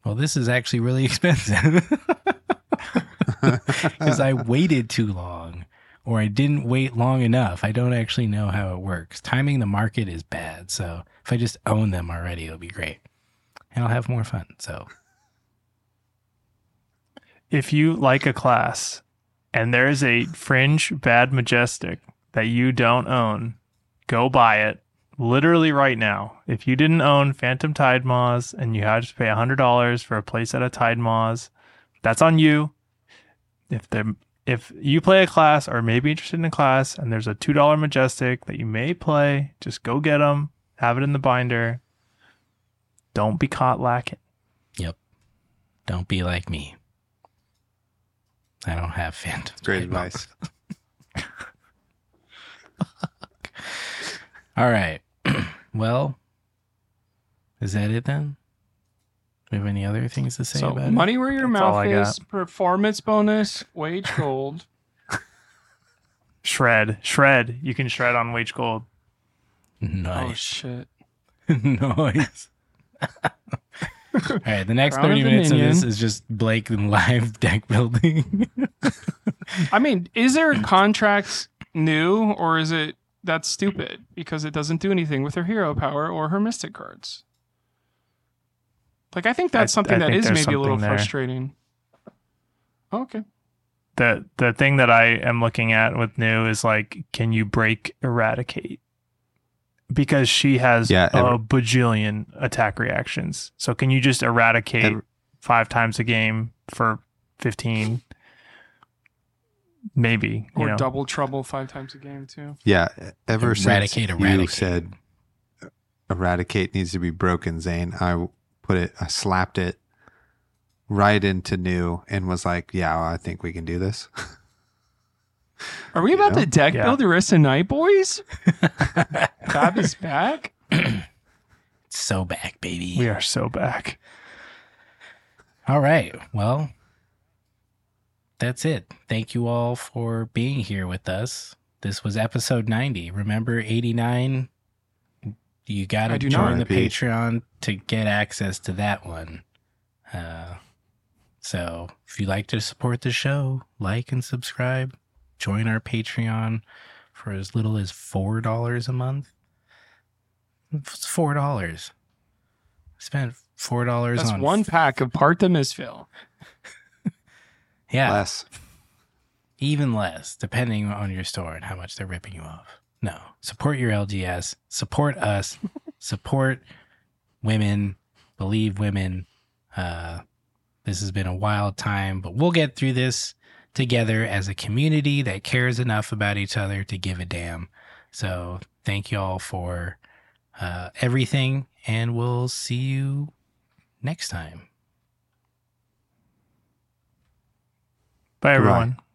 Well, this is actually really expensive because I waited too long or I didn't wait long enough. I don't actually know how it works. Timing the market is bad. So if I just own them already, it'll be great. And I'll have more fun. So If you like a class and there is a Fringe Bad Majestic that you don't own, go buy it. Literally right now. If you didn't own Phantom Tide Maws and you had to pay $100 for a playset of Tide Maws, that's on you. If you play a class or may be interested in a class and there's a $2 Majestic that you may play, just go get them. Have it in the binder. Don't be caught lacking. Yep. Don't be like me. I don't have Phantom. Great advice. All right. Well, is that it then? Do we have any other things to say So about money where your That's all mouth I is, performance bonus, wage gold. Shred. You can shred on Wage Gold. it? Oh Nice. shit. Nice. All right. The next Crown 30 of minutes of Dominion. this is just Blake and live deck building. I mean, is there a contract new, or is it that's stupid because it doesn't do anything with her hero power or her mystic cards? Like, I think that's something I that think is there's maybe a little something there. frustrating. Okay. The thing that I am looking at with new is like, can you break Eradicate? Because she has Yeah, a bajillion attack reactions. So can you just eradicate 5 times a game for 15? Maybe. Or you know. double trouble 5 times a game, too. Yeah, ever since you Eradicate. said Eradicate needs to be broken, Zane, I slapped it right into new and was like, yeah, well, I think we can do this. Are we about know? to deck Yeah. build the rest of night, boys? Fab is back? So back, baby. We are so back. All right. Well, that's it. Thank you all for being here with us. This was episode 90. Remember 89? You got to I do join not. the Patreon to get access to that one. So if you'd like to support the show, like and subscribe. Join our Patreon for as little as $4 a month. It's $4. Spent $4 That's on one pack of Part the Misfill. Yeah. Less. Even less, depending on your store and how much they're ripping you off. No. Support your LGS. Support us. Support women. Believe women. This has been a wild time, but we'll get through this together as a community that cares enough about each other to give a damn. So thank you all for everything, and we'll see you next time. Bye, Goodbye. everyone.